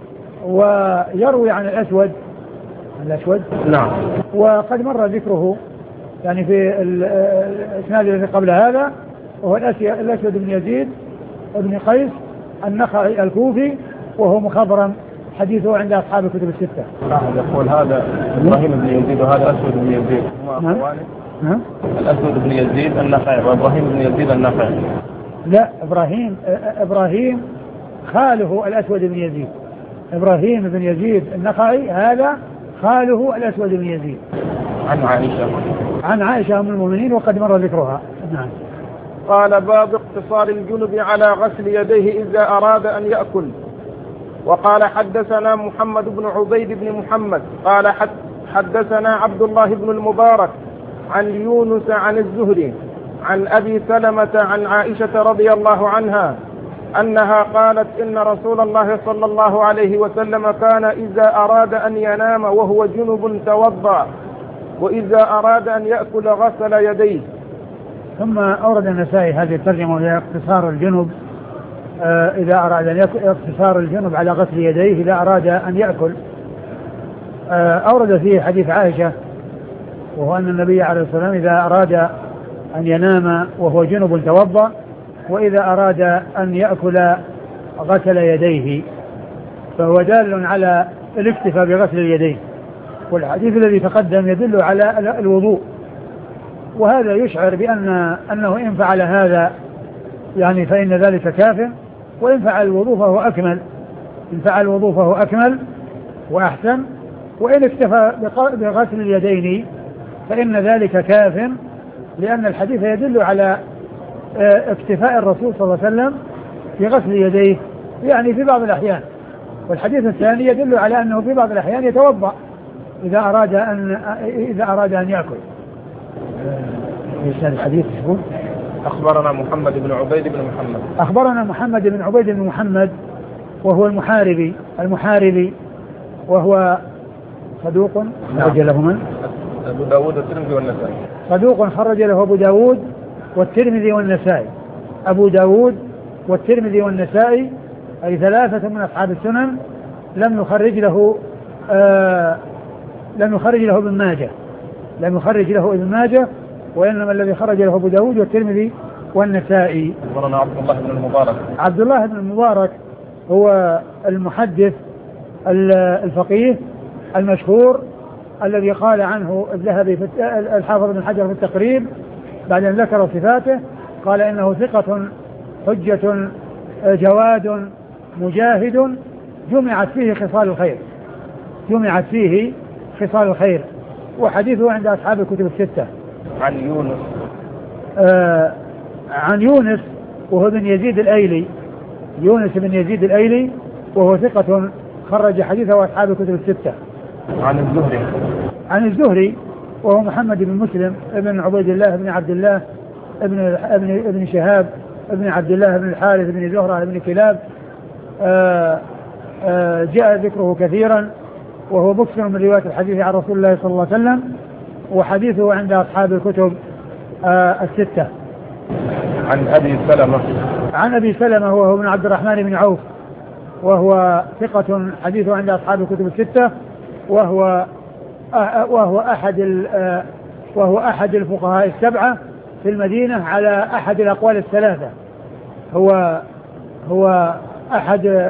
ويروي عن الأسود الأسود نعم، وقد مر ذكره يعني في الإسناد الذي قبل هذا، وهو الأسود بن يزيد بن قيس النخعي الكوفي، وهو مخضرم، حديثه عند أصحاب الكتب الستة. نعم، يقول هذا إبراهيم بن يزيد وهذا أسود بن يزيد. نعم، الأسود بن يزيد النخعي وإبراهيم بن يزيد النخعي. لا، إبراهيم إبراهيم خاله الأسود بن يزيد، إبراهيم بن يزيد النخعي هذا خاله الأسود بن يزيد. عن عائشة عن عائشة أم المؤمنين، وقد مر ذكرها. نعم. قال باب اقتصار الجنب على غسل يديه إذا أراد أن يأكل. وقال حدثنا محمد بن عبيد بن محمد قال حدثنا عبد الله بن المبارك عن يونس عن الزهري عن أبي سلمة عن عائشة رضي الله عنها أنها قالت إن رسول الله صلى الله عليه وسلم كان إذا أراد أن ينام وهو جنب توضأ، وإذا أراد أن يأكل غسل يديه. ثم أورد النسائي هذه الترجمة وهي اقتصار الجنب آه إذا أراد أن يأكل، اقتصار الجنب على غسل يديه إذا أراد أن يأكل. آه أورد فيه حديث عائشة، وهو أن النبي عليه الصلاة والسلام إذا أراد أن ينام وهو جنب توضأ، وإذا أراد أن يأكل غسل يديه، فهو دال على الاكتفاء بغسل اليدين. والحديث الذي تقدم يدل على الوضوء، وهذا يشعر بأن أنه إن فعل هذا يعني فإن ذلك كاف، وإن فعل الوضوء فهو أكمل، إن فعل الوضوء فهو أكمل وأحسن، وإن اكتفى بغسل اليدين فإن ذلك كاف، لأن الحديث يدل على اكتفاء الرسول صلى الله عليه وسلم بغسل يديه يعني في بعض الأحيان. والحديث الثاني يدل على أنه في بعض الأحيان يتوضأ إذا أراد أن إذا أراد أن يأكل. ايش الحديث؟ أخبرنا محمد بن عبيد بن محمد أخبرنا محمد بن عبيد بن محمد وهو المحاربي المحاربي وهو صدوق خرج له من؟ أبو داود والترمذي والنسائي. صدوق خرج له أبو داود والترمذي والنسائي. أبو داود والترمذي والنسائي أي ثلاثة من أصحاب السنن لم يخرج له آه لم يخرج له ابن ماجه لم يخرج له ابن ماجه وإنما الذي خرج له أبو داود والترمذي والنسائي. أخبرنا عبد الله بن المبارك. عبد الله بن المبارك هو المحدث الفقيه المشهور الذي قال عنه الذهبي في الحافظ بن حجر في التقريب بعد أن ذكر صفاته، قال إنه ثقة حجة جواد مجاهد جمعت فيه خصال الخير جمعت فيه خصال الخير وحديثه عند أصحاب الكتب الستة. عن يونس آه عن يونس وهو بن يزيد الأيلي يونس بن يزيد الأيلي وهو ثقة خرج حديثه أصحاب الكتب الستة. عن الزهري عن الزهري وهو محمد بن مسلم ابن عبيد الله بن عبد الله ابن ابن ابن شهاب ابن عبد الله بن الحارث بن زهرة بن كلاب. آآ آآ جاء ذكره كثيرا، وهو مكثر من رواية الحديث عن رسول الله صلى الله عليه وسلم، وحديثه عند أصحاب الكتب الستة. عن أبي سلمة عن أبي سلمة وهو ابن عبد الرحمن بن عوف، وهو ثقة حديثه عند أصحاب الكتب الستة، وهو وهو أحد وهو أحد الفقهاء السبعة في المدينة على أحد الأقوال الثلاثة. هو هو أحد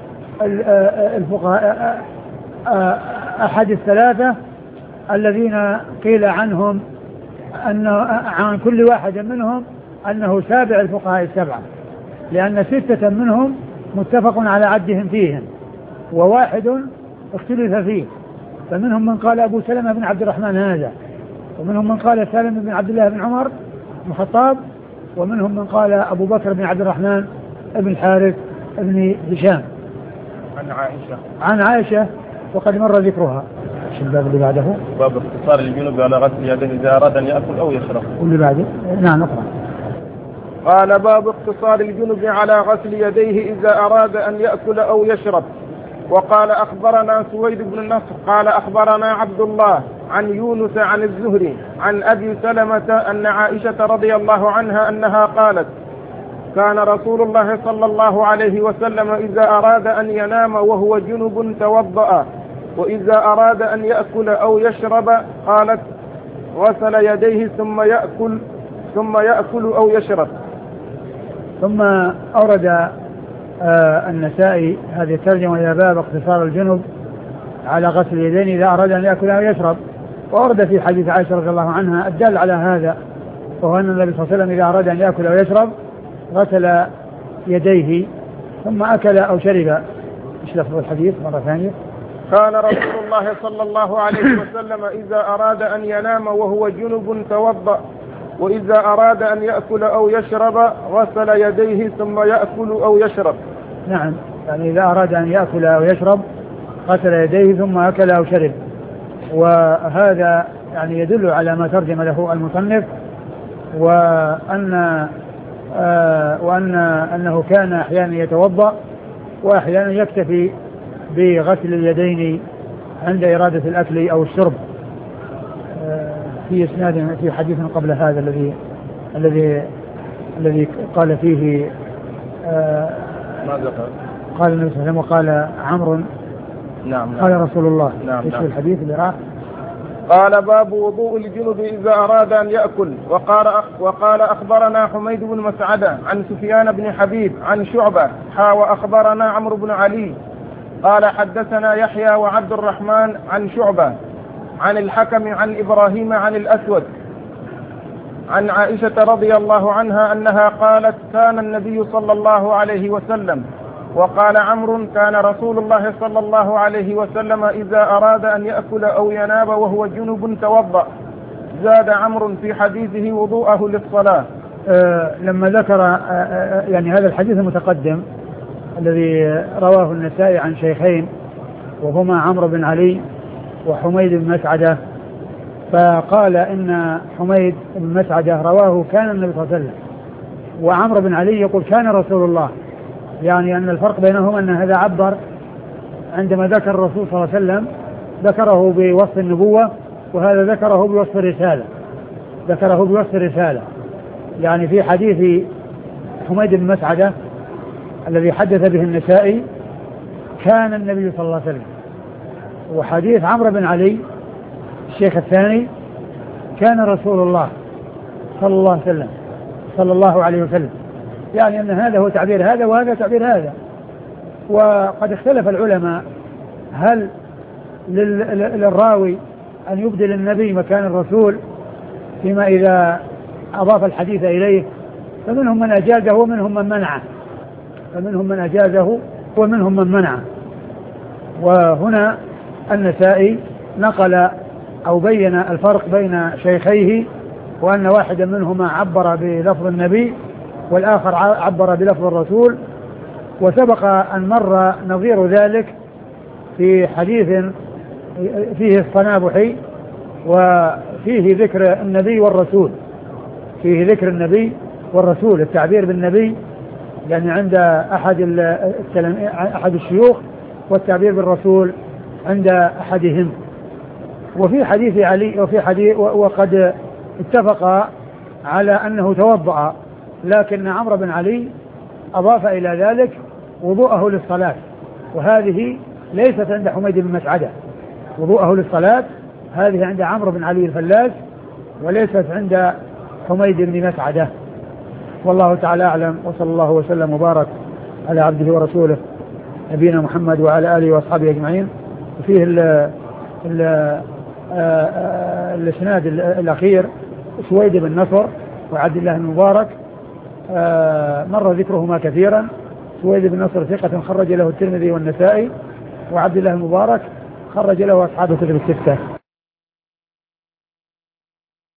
الفقهاء أحد الثلاثة الذين قيل عنهم أن عن كل واحد منهم أنه سابع الفقهاء السبعة، لأن ستة منهم متفق على عدهم فيهم، وواحد اختلف فيه، فمنهم من قال أبو سلمة بن عبد الرحمن هذا، ومنهم من قال سالم بن عبد الله بن عمر بن الخطاب، ومنهم من قال أبو بكر بن عبد الرحمن بن الحارث بن هشام. عن عائشة عن عائشة وقد مر ذكرها. شو الباب اللي بعده؟ باب اختصار الجنوب على غسل يديه إذا أراد أن يأكل أو يشرب. واللي بعده؟ نعم نقرأ. قال باب اختصار الجنوب على غسل يديه إذا أراد أن يأكل أو يشرب. وقال أخبرنا سويد بن النصر قال أخبرنا عبد الله عن يونس عن الزهري عن أبي سلمة أن عائشة رضي الله عنها أنها قالت: كان رسول الله صلى الله عليه وسلم إذا أراد أن ينام وهو جنب توضأ، وإذا أراد أن يأكل أو يشرب قالت: غسل يديه ثم يأكل ثم يأكل أو يشرب. ثم أورد آه النسائي هذه الترجمة إلى باب اختصار الجنب على غسل اليدين إذا أراد أن يأكل أو يشرب، وأورد في حديث عائشة رضي الله عنها الدال على هذا، وهو أن النبي صلى الله عليه وسلم إذا أراد أن يأكل أو يشرب غسل يديه ثم أكل أو شرب. إيش لفظ الحديث مرة ثانية؟ كان رسول الله صلى الله عليه وسلم إذا أراد أن ينام وهو جنب توضأ، وإذا أراد أن يأكل أو يشرب غسل يديه ثم يأكل أو يشرب. نعم، يعني إذا أراد أن يأكل أو يشرب غسل يديه ثم أكل أو شرب. وهذا يعني يدل على ما ترجم له المصنف، وأن آه وأن أنه كان أحيانا يتوضأ وأحيانا يكتفي بغسل اليدين عند إرادة الأكل أو الشرب. آه في إسناد في حديث قبل هذا الذي الذي الذي قال فيه آه ماذا قال؟ قال النبي صلى الله عليه وسلم وقال عمرو نعم قال رسول الله. نعم ايش نعم. الحديث اللي راح؟ قال باب وضوء الجنب إذا أراد أن يأكل. وقال وقال أخبرنا حميد بن مسعدة عن سفيان بن حبيب عن شعبة حا وأخبرنا عمرو بن علي قال حدثنا يحيى وعبد الرحمن عن شعبة عن الحكم عن إبراهيم عن الأسود عن عائشة رضي الله عنها أنها قالت: كان النبي صلى الله عليه وسلم. وقال عمرو: كان رسول الله صلى الله عليه وسلم إذا أراد أن يأكل أو ينام وهو جنب توضأ. زاد عمرو في حديثه وضوءه للصلاة. آه لما ذكر آه يعني هذا الحديث المتقدم الذي رواه النسائي عن شيخين وهما عمرو بن علي وحميد بن مسعدة، فقال إن حميد بن مسعدة رواه كان النبي صلى الله عليه وسلم، وعمرو بن علي يقول كان رسول الله، يعني أن الفرق بينهما أن هذا عبر عندما ذكر الرسول صلى الله عليه وسلم ذكره بوصف النبوة، وهذا ذكره بوصف الرسالة ذكره بوصف الرسالة يعني في حديث حميد بن مسعدة الذي حدث به النسائي كان النبي صلى الله عليه وسلم، وحديث عمرو بن علي الشيخ الثاني كان رسول الله صلى الله عليه وسلم صلى الله عليه وسلم، يعني أن هذا هو تعبير هذا وهذا تعبير هذا. وقد اختلف العلماء هل للراوي أن يبدل النبي مكان الرسول فيما إذا أضاف الحديث إليه، فمنهم من أجازه ومنهم من منعه فمنهم من أجازه ومنهم من منعه. وهنا النسائي نقل أو بين الفرق بين شيخيه، وأن واحدا منهما عبر بلفظ النبي والآخر عبر بلفظ الرسول، وسبق أن مر نظير ذلك في حديث فيه الصنابحي وفيه ذكر النبي والرسول، فيه ذكر النبي والرسول، التعبير بالنبي يعني عند أحد أحد الشيوخ، والتعبير بالرسول عند أحدهم. وفي حديث علي وفي حديث وقد اتفق على أنه توضأ، لكن عمرو بن علي أضاف إلى ذلك وضوءه للصلاة، وهذه ليست عند حميد بن مسعدة. وضوءه للصلاة هذه عند عمرو بن علي الفلاس، وليست عند حميد بن مسعدة. والله تعالى أعلم، وصلى الله وسلم وبارك على عبده ورسوله نبينا محمد وعلى آله وأصحابه أجمعين. وفيه الإسناد الأخير سويد بن نصر وعبد الله المبارك، مر ذكرهما كثيرا. سويد بن نصر ثقة خرج له الترمذي والنسائي، وعبد الله المبارك خرج له أصحاب الكتب الستة.